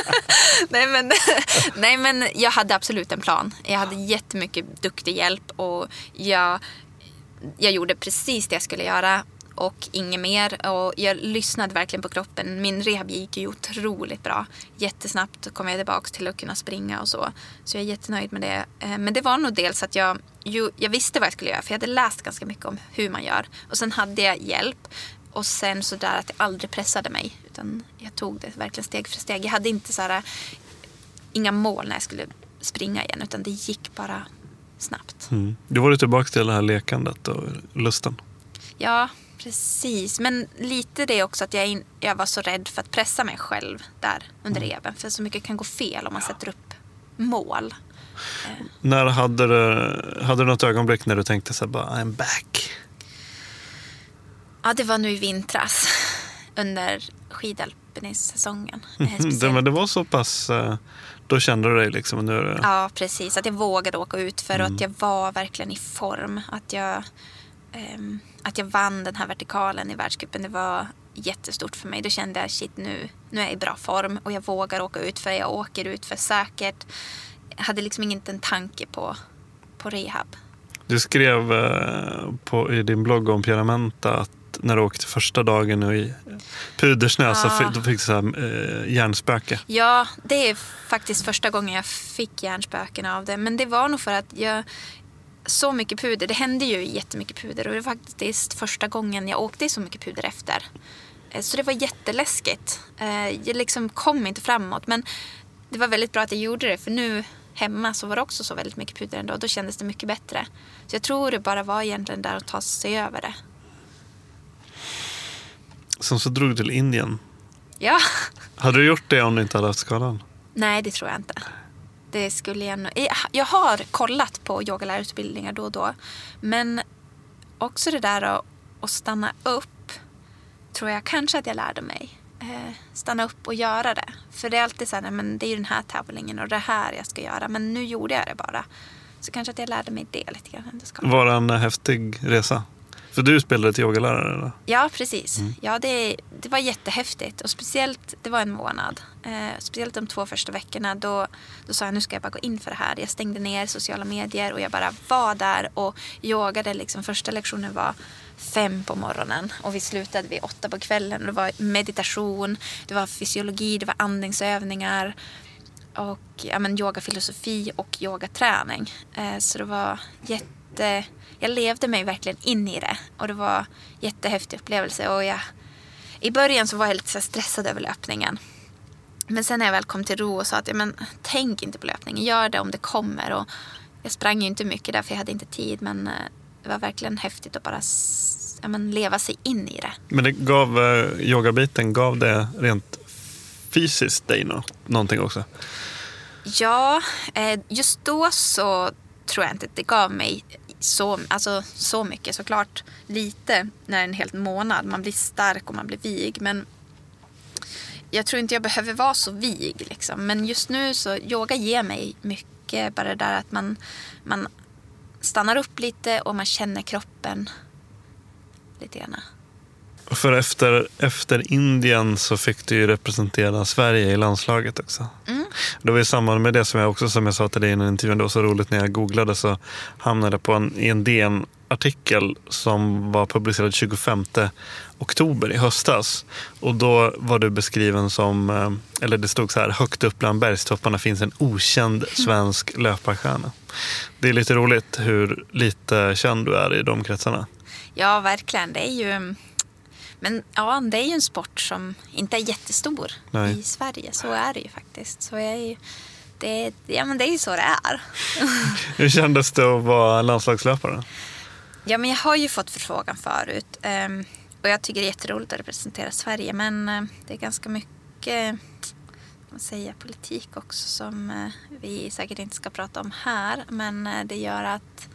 Nej, men jag hade absolut en plan. Jag hade jättemycket duktig hjälp och jag gjorde precis det jag skulle göra och inget mer. Och jag lyssnade verkligen på kroppen. Min rehab gick ju otroligt bra. Jättesnabbt kom jag tillbaka till att kunna springa och så. Så jag är jättenöjd med det. Men det var nog dels att jag visste vad jag skulle göra. För jag hade läst ganska mycket om hur man gör. Och sen hade jag hjälp. Och sen så där att jag aldrig pressade mig. Utan jag tog det verkligen steg för steg. Jag hade inte så här, inga mål när jag skulle springa igen. Utan det gick bara snabbt. Mm. Du var tillbaka till det här lekandet och lusten. Ja, precis. Men lite det också att jag var så rädd för att pressa mig själv där under reven. För så mycket kan gå fel om man sätter upp mål. När hade du något ögonblick när du tänkte så här, bara, I'm back? Ja, det var nu i vintras. Under skidalpinistsäsongen. Men det var så pass... Då kände du dig liksom... Nu... Ja, precis. Att jag vågade åka ut för att jag var verkligen i form. Att jag vann den här vertikalen i världscupen, det var jättestort för mig. Då kände jag, shit, nu är jag i bra form och jag vågar åka ut, för jag åker ut för säkert. Jag hade liksom inte en tanke på rehab. Du skrev i din blogg om Pieramenta att när du åkte första dagen i pudersnö så fick du så här, hjärnspöke. Ja, det är faktiskt första gången jag fick hjärnspöken av det. Men det var nog för att så mycket puder, det hände ju jättemycket puder och det var faktiskt första gången jag åkte så mycket puder efter. Så det var jätteläskigt. Jag liksom kom inte framåt, men det var väldigt bra att jag gjorde det, för nu hemma så var det också så väldigt mycket puder ändå och då kändes det mycket bättre. Så jag tror det bara var egentligen där att ta sig över det. Sen så drog du till Indien. Ja. Hade du gjort det om du inte hade haft skadan? Nej, det tror jag inte. Det skulle jag har kollat på yogalärarutbildningar då och då. Men också det där att stanna upp tror jag kanske att jag lärde mig. Stanna upp och göra det. För det är alltid så här, men det är ju den här tävlingen och det här jag ska göra. Men nu gjorde jag det bara. Så kanske att jag lärde mig det lite grann. Var det en häftig resa? För du spelade till yogalärare eller? Ja, precis. Ja, det var jättehäftigt. Och speciellt, det var en månad. Speciellt de 2 första veckorna. Då sa jag, nu ska jag bara gå in för det här. Jag stängde ner sociala medier och jag bara var där och yogade. Liksom. Första lektionen var 5 på morgonen och vi slutade vid 8 på kvällen. Det var meditation, det var fysiologi, det var andningsövningar och yogafilosofi och yogaträning. Så det var jag levde mig verkligen in i det och det var jättehäftig upplevelse. Och i början så var jag lite så stressad över löpningen. Men sen när jag väl kom till ro och sa att tänk inte på löpningen, gör det om det kommer. Och jag sprang ju inte mycket där för jag hade inte tid, men det var verkligen häftigt att bara leva sig in i det. Men det gav yogabiten, gav det rent fysiskt dig någonting också? Ja, just då så tror jag inte att det gav mig så mycket. Såklart lite när en hel månad. Man blir stark och man blir vig. Men jag tror inte jag behöver vara så vig. Liksom. Men just nu så yoga ger mig mycket. Bara det där att man stannar upp lite och man känner kroppen lite grann. För efter Indien så fick du ju representera Sverige i landslaget också. Det var i samband med det som jag sa till dig i en intervju. Det var så roligt när jag googlade så hamnade jag i en DN-artikel som var publicerad 25 oktober i höstas. Och då var du beskriven som, eller det stod så här, högt upp bland bergstopparna finns en okänd svensk löparstjärna. Det är lite roligt hur lite känd du är i de kretsarna. Ja, verkligen. Det är ju... Men ja, det är ju en sport som inte är jättestor i Sverige. Så är det ju faktiskt. Så jag är ju det är ju så det är. Hur kändes det att vara landslagslöpare? Ja, men jag har ju fått förfrågan förut. Och jag tycker det är jätteroligt att representera Sverige. Men det är ganska mycket politik också som vi säkert inte ska prata om här. Men det gör att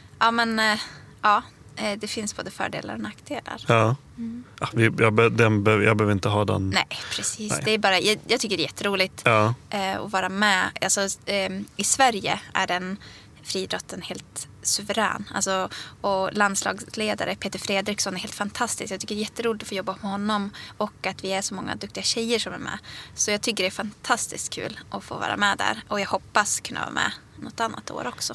det finns både fördelar och nackdelar. Ja. Jag behöver inte ha den. Nej, precis. Nej. Det är bara, jag tycker det är jätteroligt att vara med. Alltså, i Sverige är den friidrotten helt suverän. Alltså, och landslagsledare Peter Fredriksson är helt fantastisk. Jag tycker det är jätteroligt att få jobba med honom och att vi är så många duktiga tjejer som är med. Så jag tycker det är fantastiskt kul att få vara med där. Och jag hoppas kunna vara med något annat år också.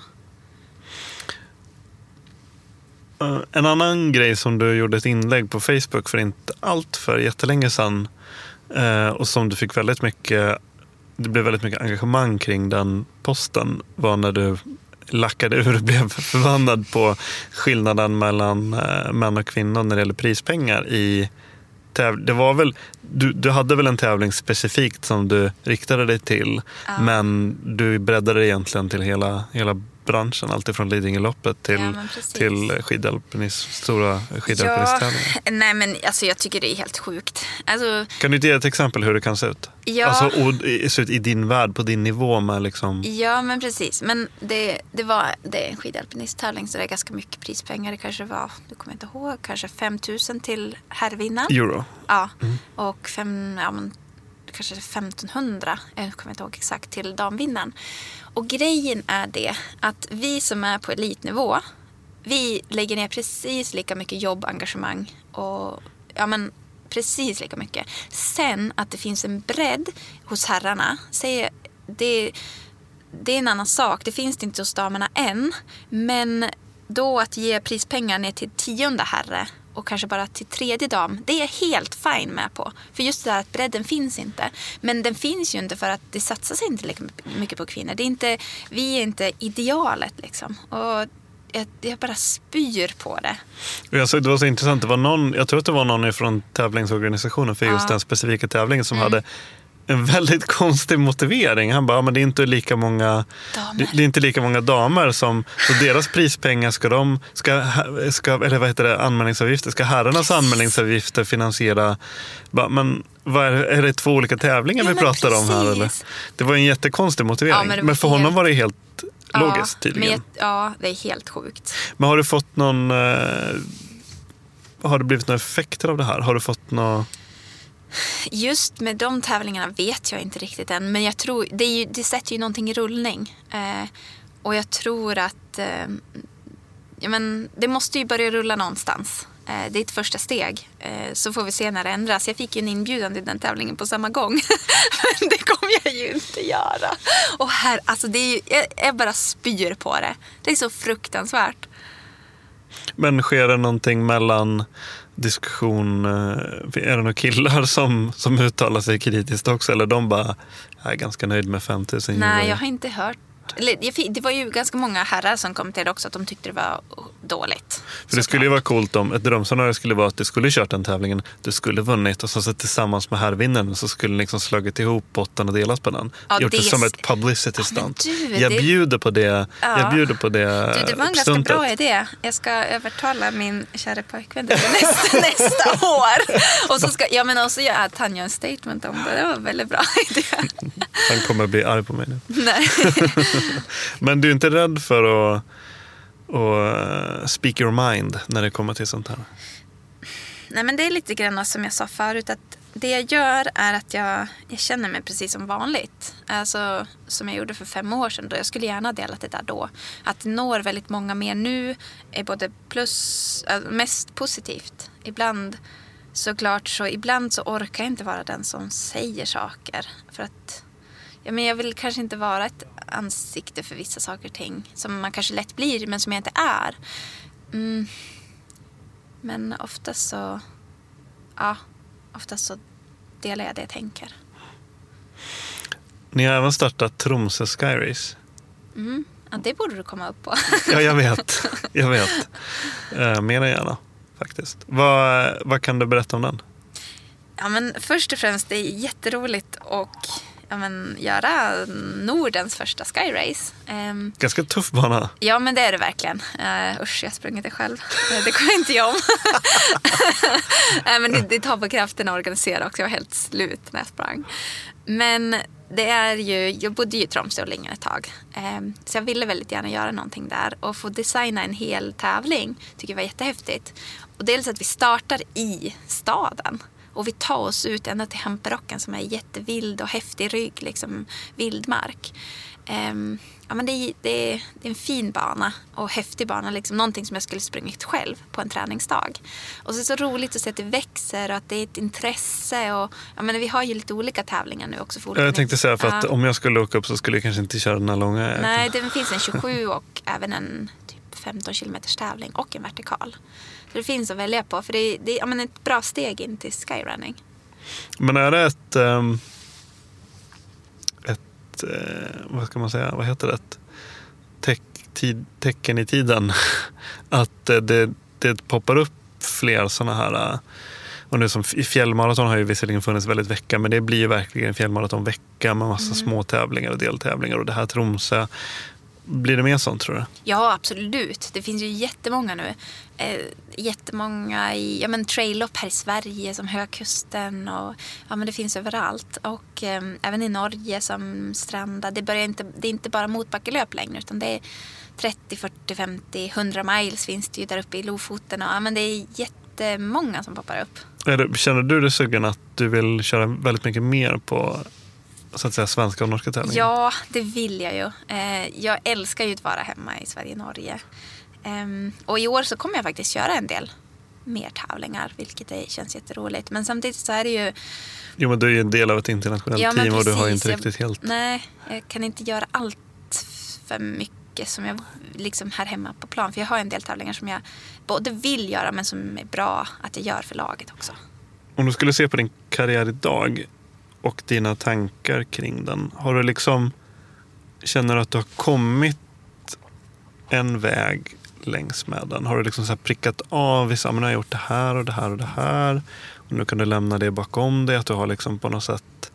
En annan grej som du gjorde ett inlägg på Facebook för inte allt för jättelänge sedan och som du fick det blev väldigt mycket engagemang kring den posten var när du lackade ur och blev förbannad på skillnaden mellan män och kvinnor när det gäller prispengar i det var väl du hade väl en tävling specifikt som du riktade dig till men du breddade det egentligen till hela branschen, alltifrån Lidingöloppet till stora skidalpinisttävlingar. Nej, men alltså jag tycker det är helt sjukt. Alltså, kan du ge ett exempel hur det kan se ut? Ja. Alltså se ut i din värld, på din nivå med liksom. Ja, men precis. Men det är en skidalpinisttävling så det är ganska mycket prispengar. Det kanske var, du kommer inte ihåg, kanske 5 000 till herrvinnaren. Euro. Ja, och kanske 1500, jag kommer inte ihåg exakt, till damvinnaren. Och grejen är det att vi som är på elitnivå, vi lägger ner precis lika mycket jobb, engagemang och precis lika mycket. Sen att det finns en bredd hos herrarna, det är en annan sak. Det finns inte hos damerna än, men då att ge prispengar ner till 10:e herre och kanske bara till 3:e dam, det är helt fine med på. För just det där att bredden finns inte. Men den finns ju inte för att det satsas inte lika mycket på kvinnor. Vi är inte idealet liksom. Och jag bara spyr på det. Det var så intressant. Jag tror att det var någon från tävlingsorganisationen för just den specifika tävlingen som hade en väldigt konstig motivering. Han bara, men det är inte lika många damer. Det är inte lika många damer som så deras prispengar eller vad heter det, anmälningsavgifter, ska herrarnas anmälningsavgifter finansiera. Men är det 2 olika tävlingar vi pratar om här eller? Det var en jättekonstig motivering. Men för honom var det helt logiskt tydligen. Det är helt sjukt. Men har du fått har det blivit några effekter av det här? Har du fått Just med de tävlingarna vet jag inte riktigt än. Men jag tror, det sätter ju någonting i rullning. Och jag tror att det måste ju börja rulla någonstans. Det är ett första steg. Så får vi se när det ändras. Jag fick ju en inbjudan till den tävlingen på samma gång. Men det kommer jag ju inte göra. Och här, alltså jag bara spyr på det. Det är så fruktansvärt. Men sker det någonting mellan diskussion, är det några killar som uttalar sig kritiskt också, eller de bara är ganska nöjd med 5 000 euro? Nej, jag har inte hört. Det var ju ganska många herrar som kommenterade också att de tyckte det var dåligt. För det skulle ju vara coolt om ett drömscenario skulle vara att du skulle kört den tävlingen, du skulle vunnit och så tillsammans med herrvinnaren så skulle liksom slagit ihop botten och delas på den. Gjort det som ett publicity stunt. Jag bjuder på det. Jag bjuder på det. Det var en ganska bra idé. Jag ska övertala min kära pojkvän nästa år. Och så ska också att han gör en statement om det. Det var en väldigt bra idé. Han kommer bli arg på mig nu. Nej. Men du är inte rädd för att speak your mind när det kommer till sånt här? Nej, men det är lite grann som jag sa förut, att det jag gör är att jag känner mig precis som vanligt. Alltså som jag gjorde för 5 år sedan då. Jag skulle gärna ha delat det där då. Att det når väldigt många mer nu är både mest positivt. Ibland så orkar jag inte vara den som säger saker. För att jag vill kanske inte vara ett ansikte för vissa saker och ting som man kanske lätt blir men som jag inte är. Men oftast så delar jag det jag tänker. Ni har även startat Tromsø Sky Race. Ja, det borde du komma upp på. Ja, jag vet. Mer än gärna faktiskt. Vad kan du berätta om den? Ja, men först och främst det är jätteroligt och göra Nordens första skyrace. Ganska tuff bana. Ja, men det är det verkligen. Usch, jag har sprungit det själv. Det kommer inte jag om. Men det tar på kraften att organisera också. Jag var helt slut när jag sprang. Men det är ju, jag bodde ju i Tromsö och Lingen ett tag. Så jag ville väldigt gärna göra någonting där. Och få designa en hel tävling tycker jag var jättehäftigt. Och dels att vi startar i staden. Och vi tar oss ut ända till Hamperocken som är jättevild och häftig rygg, liksom vildmark. Men det är en fin bana och häftig bana, liksom någonting som jag skulle sprungit själv på en träningsdag. Och så är det så roligt att se att det växer och att det är ett intresse. Och, vi har ju lite olika tävlingar nu också. För jag tänkte säga, för att om jag skulle åka upp så skulle jag kanske inte köra den här långa. Nej, det finns en 27 och även en typ 15 kilometers tävling och en vertikal. Så det finns att välja på, för det är ett bra steg in till skyrunning. Men är det ett vad ska man säga, vad heter det? Tecken i tiden att det poppar upp fler sådana här, och nu som i fjällmaraton har ju visserligen funnits väldigt vecka, men det blir ju verkligen en fjällmaratonvecka med massa små tävlingar och deltävlingar, och det här Tromsö. Blir det mer sånt, tror du? Ja, absolut. Det finns ju jättemånga nu. Jättemånga i trail-lopp här i Sverige som Högkusten. Och, det finns överallt. Och även i Norge som Stranda. Det är inte bara motbackelöp längre, utan det är 30, 40, 50, 100 miles finns det ju där uppe i Lofoten. Och, det är jättemånga som poppar upp. Känner du dig sugen att du vill köra väldigt mycket mer på, så att säga, svenska och norska tävlingar? Ja, det vill jag ju. Jag älskar ju att vara hemma i Sverige och Norge. Och i år så kommer jag faktiskt köra en del mer tävlingar, vilket känns jätteroligt. Men samtidigt så är det ju... Jo, men du är ju en del av ett internationellt team, och du har ju inte riktigt helt... Nej, jag kan inte göra allt för mycket som jag liksom här hemma på plan. För jag har en del tävlingar som jag både vill göra, men som är bra att jag gör för laget också. Om du skulle se på din karriär idag och dina tankar kring den, har du liksom, känner du att du har kommit en väg längs med den? Har du liksom så här prickat av vissa, men jag har gjort det här och det här och det här, och nu kan du lämna det bakom dig, att du har liksom på något sätt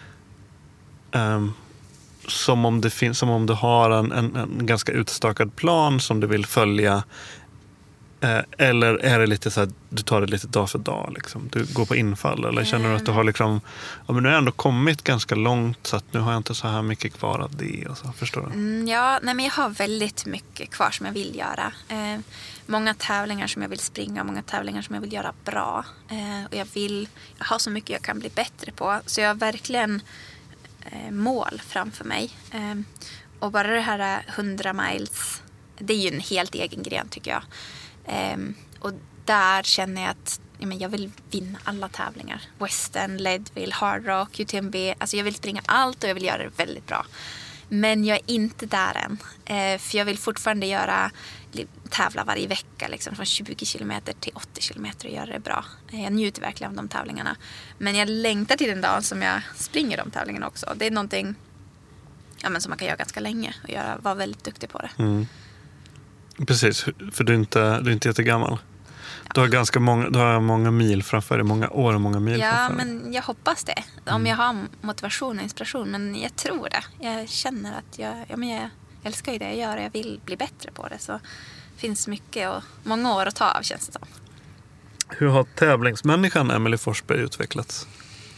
som om du har en ganska utstakad plan som du vill följa, eller är det lite så här, du tar det lite dag för dag liksom, du går på infall, eller känner du att du har liksom, men nu har jag ändå kommit ganska långt, så att nu har jag inte så här mycket kvar av det, och så, förstår du? Men jag har väldigt mycket kvar som jag vill göra. Många tävlingar som jag vill springa, många tävlingar som jag vill göra bra, och jag har så mycket jag kan bli bättre på, så jag har verkligen mål framför mig. Och bara det här 100 miles, det är ju en helt egen gren tycker jag. Och där känner jag att jag vill vinna alla tävlingar. Western, Leadville, Hard Rock, UTMB. Alltså jag vill springa allt och jag vill göra det väldigt bra. Men jag är inte där än. För jag vill fortfarande tävla varje vecka. Liksom, från 20 kilometer till 80 kilometer och göra det bra. Jag njuter verkligen av de tävlingarna. Men jag längtar till den dagen som jag springer de tävlingarna också. Det är någonting som man kan göra ganska länge. Och vara väldigt duktig på det. Mm. Precis, för du är inte jättegammal. Du har många mil framför dig, många år och många mil framför dig. Ja, men jag hoppas det. Om jag har motivation och inspiration, men jag tror det. Jag känner att jag älskar ju det jag gör och jag vill bli bättre på det. Så det finns mycket och många år att ta av, känns det som. Hur har tävlingsmänniskan Emelie Forsberg utvecklats?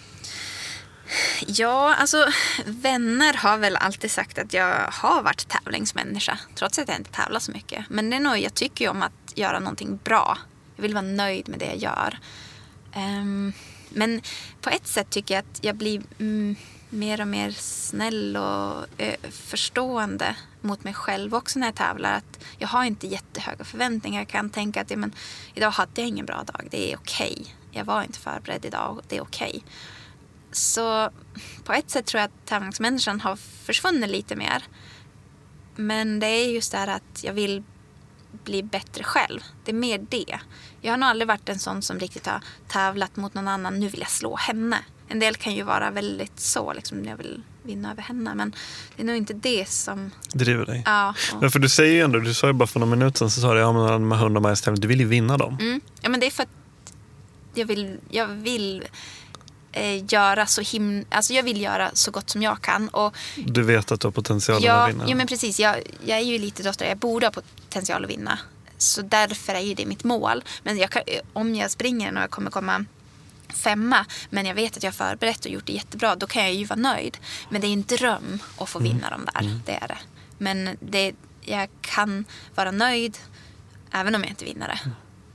Ja, alltså vänner har väl alltid sagt att jag har varit tävlingsmänniska, trots att jag inte tävlar så mycket. Men det är nog, jag tycker ju om att göra någonting bra. Jag vill vara nöjd med det jag gör. Men på ett sätt tycker jag att jag blir mer och mer snäll och förstående mot mig själv också när jag tävlar. Att jag har inte jättehöga förväntningar. Jag kan tänka att idag hade jag ingen bra dag. Det är okej. Jag var inte förberedd idag och det är okej. Så på ett sätt tror jag att tävlingsmänniskan har försvunnit lite mer. Men det är just det här att jag vill bli bättre själv. Det är mer det. Jag har nog aldrig varit en sån som riktigt har tävlat mot någon annan. Nu vill jag slå henne. En del kan ju vara väldigt så, liksom, jag vill vinna över henne. Men det är nog inte det som driver dig. Ja. Men för du säger ju ändå, du sa ju bara för några minuter sedan, så sa du med 100 miles tävling, du vill ju vinna dem. Ja, men det är för att jag vill göra alltså jag vill göra så gott som jag kan. Och du vet att du har potential att vinna. Ja, men precis. Jag är ju lite dotter, jag borde ha potential att vinna. Så därför är ju det mitt mål. Men om jag springer och jag kommer komma 5, men jag vet att jag har förberett och gjort det jättebra, då kan jag ju vara nöjd. Men det är en dröm att få vinna dem där, det är det. Men jag kan vara nöjd även om jag inte vinner det.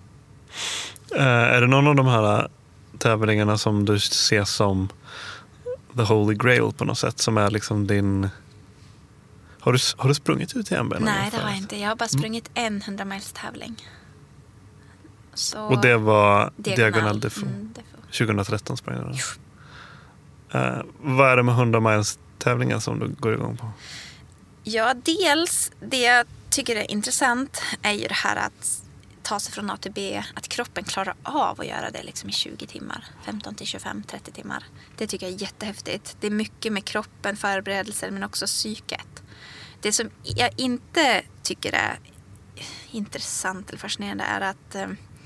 Är det någon av de här tävlingarna som du ser som the holy grail på något sätt, som är liksom din... Har du sprungit ut i MB? Nej, det har jag inte. Jag har bara sprungit en 100 miles tävling. Så... Och det var Diagonal Defoe. 2013 sprang du. Vad är det med 100 miles tävlingar som du går igång på? Ja, dels det jag tycker är intressant är ju det här att ta sig från A till B, att kroppen klarar av att göra det liksom i 20 timmar, 15 till 25, 30 timmar. Det tycker jag är jättehäftigt. Det är mycket med kroppen, förberedelser, men också psyket. Det som jag inte tycker är intressant eller fascinerande är att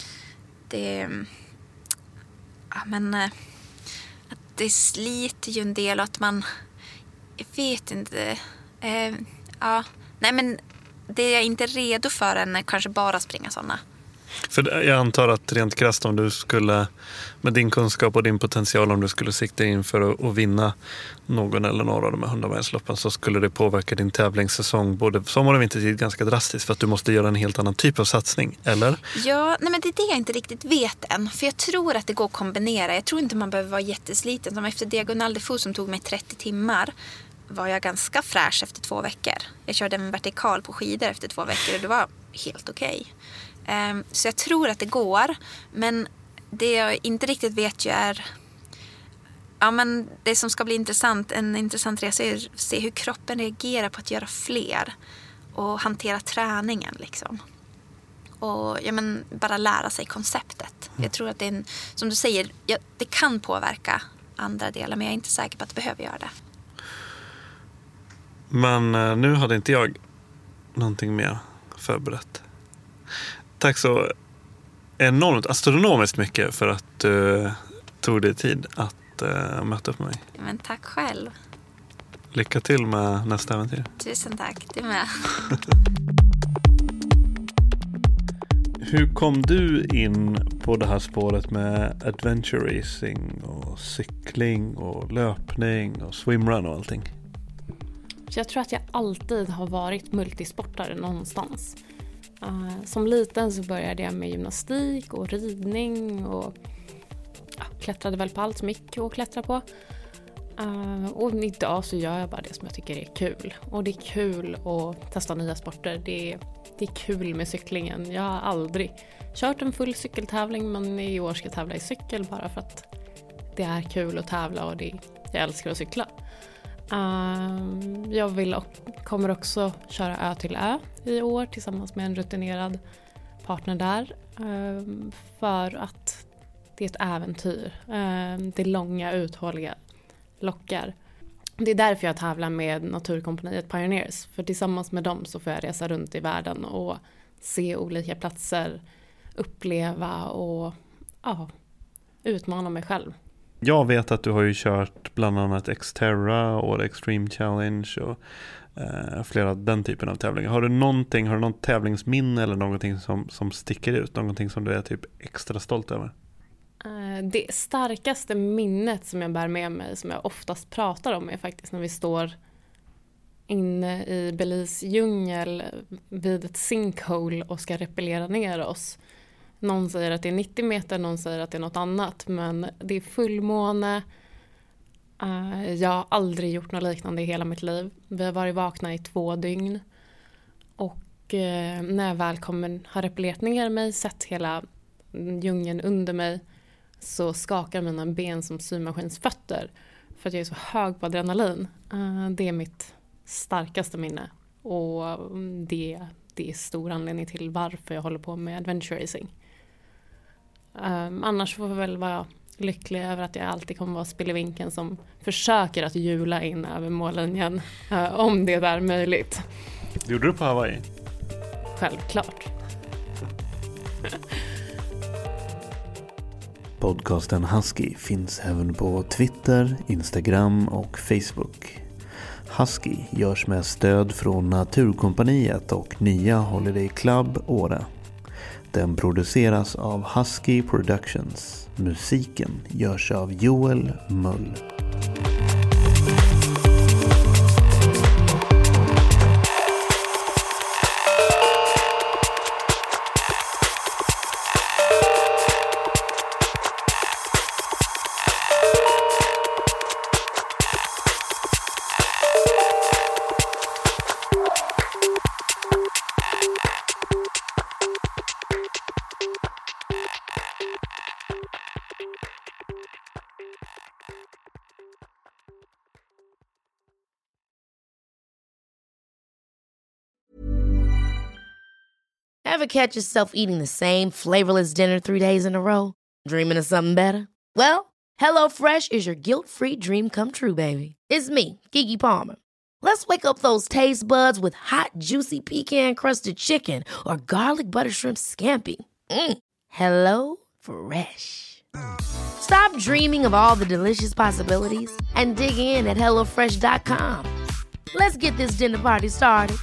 att det sliter ju en del och att man, jag vet inte, nej men det är jag inte redo för än kanske bara springa sådana. För jag antar att rent krasst, om du skulle med din kunskap och din potential, om du skulle sikta in för att vinna någon eller några av de här 100 milesloppen, så skulle det påverka din tävlingssäsong både sommar och vintertid ganska drastiskt, för att du måste göra en helt annan typ av satsning, eller? Ja, nej men det är det jag inte riktigt vet än, för jag tror att det går att kombinera. Jag tror inte man behöver vara jättesliten. Som efter Diagonal Defoe som tog mig 30 timmar var jag ganska fräsch efter 2 veckor. Jag körde en vertikal på skidor efter 2 veckor och det var helt okej. Så jag tror att det går, men det jag inte riktigt vet ju är, men det som ska bli en intressant resa är att se hur kroppen reagerar på att göra fler och hantera träningen liksom. Och bara lära sig konceptet. Jag tror att det är som du säger, det kan påverka andra delar, men jag är inte säker på att det behöver göra det. Men nu hade inte jag någonting mer förberett. Tack så enormt, astronomiskt mycket för att du tog dig tid att möta upp mig. Men tack själv. Lycka till med nästa äventyr. Tusen tack, du med. Hur kom du in på det här spåret med adventure racing och cykling och löpning och swimrun och allting? Jag tror att jag alltid har varit multisportare någonstans. Som liten så började jag med gymnastik och ridning och klättrade väl på allt som gick att klättra på. Och idag så gör jag bara det som jag tycker är kul. Och det är kul att testa nya sporter. Det är kul med cyklingen. Jag har aldrig kört en full cykeltävling, men i år ska jag tävla i cykel bara för att det är kul att tävla och jag älskar att cykla. Jag kommer också köra ö till ö i år tillsammans med en rutinerad partner där, för att det är ett äventyr. Det långa, uthålliga lockar. Det är därför jag tävlar med Naturkompaniet Pioneers, för tillsammans med dem så får jag resa runt i världen och se olika platser, uppleva och utmana mig själv. Jag vet att du har ju kört bland annat Xterra och Extreme Challenge och flera den typen av tävlingar. Har du någon tävlingsminne eller någonting som sticker ut? Någonting som du är typ extra stolt över? Det starkaste minnet som jag bär med mig, som jag oftast pratar om, är faktiskt när vi står inne i Belize djungel vid ett sinkhole och ska repellera ner oss. Någon säger att det är 90 meter, någon säger att det är något annat, men det är fullmåne. Jag har aldrig gjort något liknande i hela mitt liv. Vi har varit vakna i 2 dygn. Och när jag väl har repellerat ner mig, sett hela djungeln under mig, så skakar mina ben som symaskinsfötter för att jag är så hög på adrenalin. Det är mitt starkaste minne. Och det är stor anledning till varför jag håller på med adventure racing. Annars får jag väl vara lycklig över att jag alltid kommer vara spillevinkeln som försöker att hjula in över mållinjen, om det är möjligt. Gjorde du på Hawaii? Självklart. Podcasten Husky finns även på Twitter, Instagram och Facebook. Husky görs med stöd från Naturkompaniet och nya Holiday Club Åre. Den produceras av Husky Productions. Musiken görs av Joel Mull. Ever catch yourself eating the same flavorless dinner 3 days in a row? Dreaming of something better? Well, HelloFresh is your guilt-free dream come true, baby. It's me, Keke Palmer. Let's wake up those taste buds with hot, juicy pecan-crusted chicken or garlic butter shrimp scampi. Hello Fresh. Stop dreaming of all the delicious possibilities and dig in at HelloFresh.com. Let's get this dinner party started.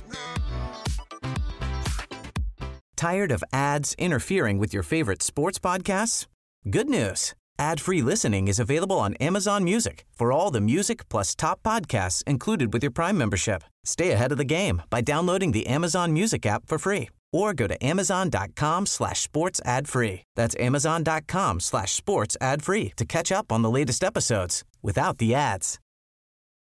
Tired of ads interfering with your favorite sports podcasts? Good news. Ad-free listening is available on Amazon Music for all the music plus top podcasts included with your Prime membership. Stay ahead of the game by downloading the Amazon Music app for free or go to amazon.com/sports ad free. That's amazon.com/sports ad free to catch up on the latest episodes without the ads.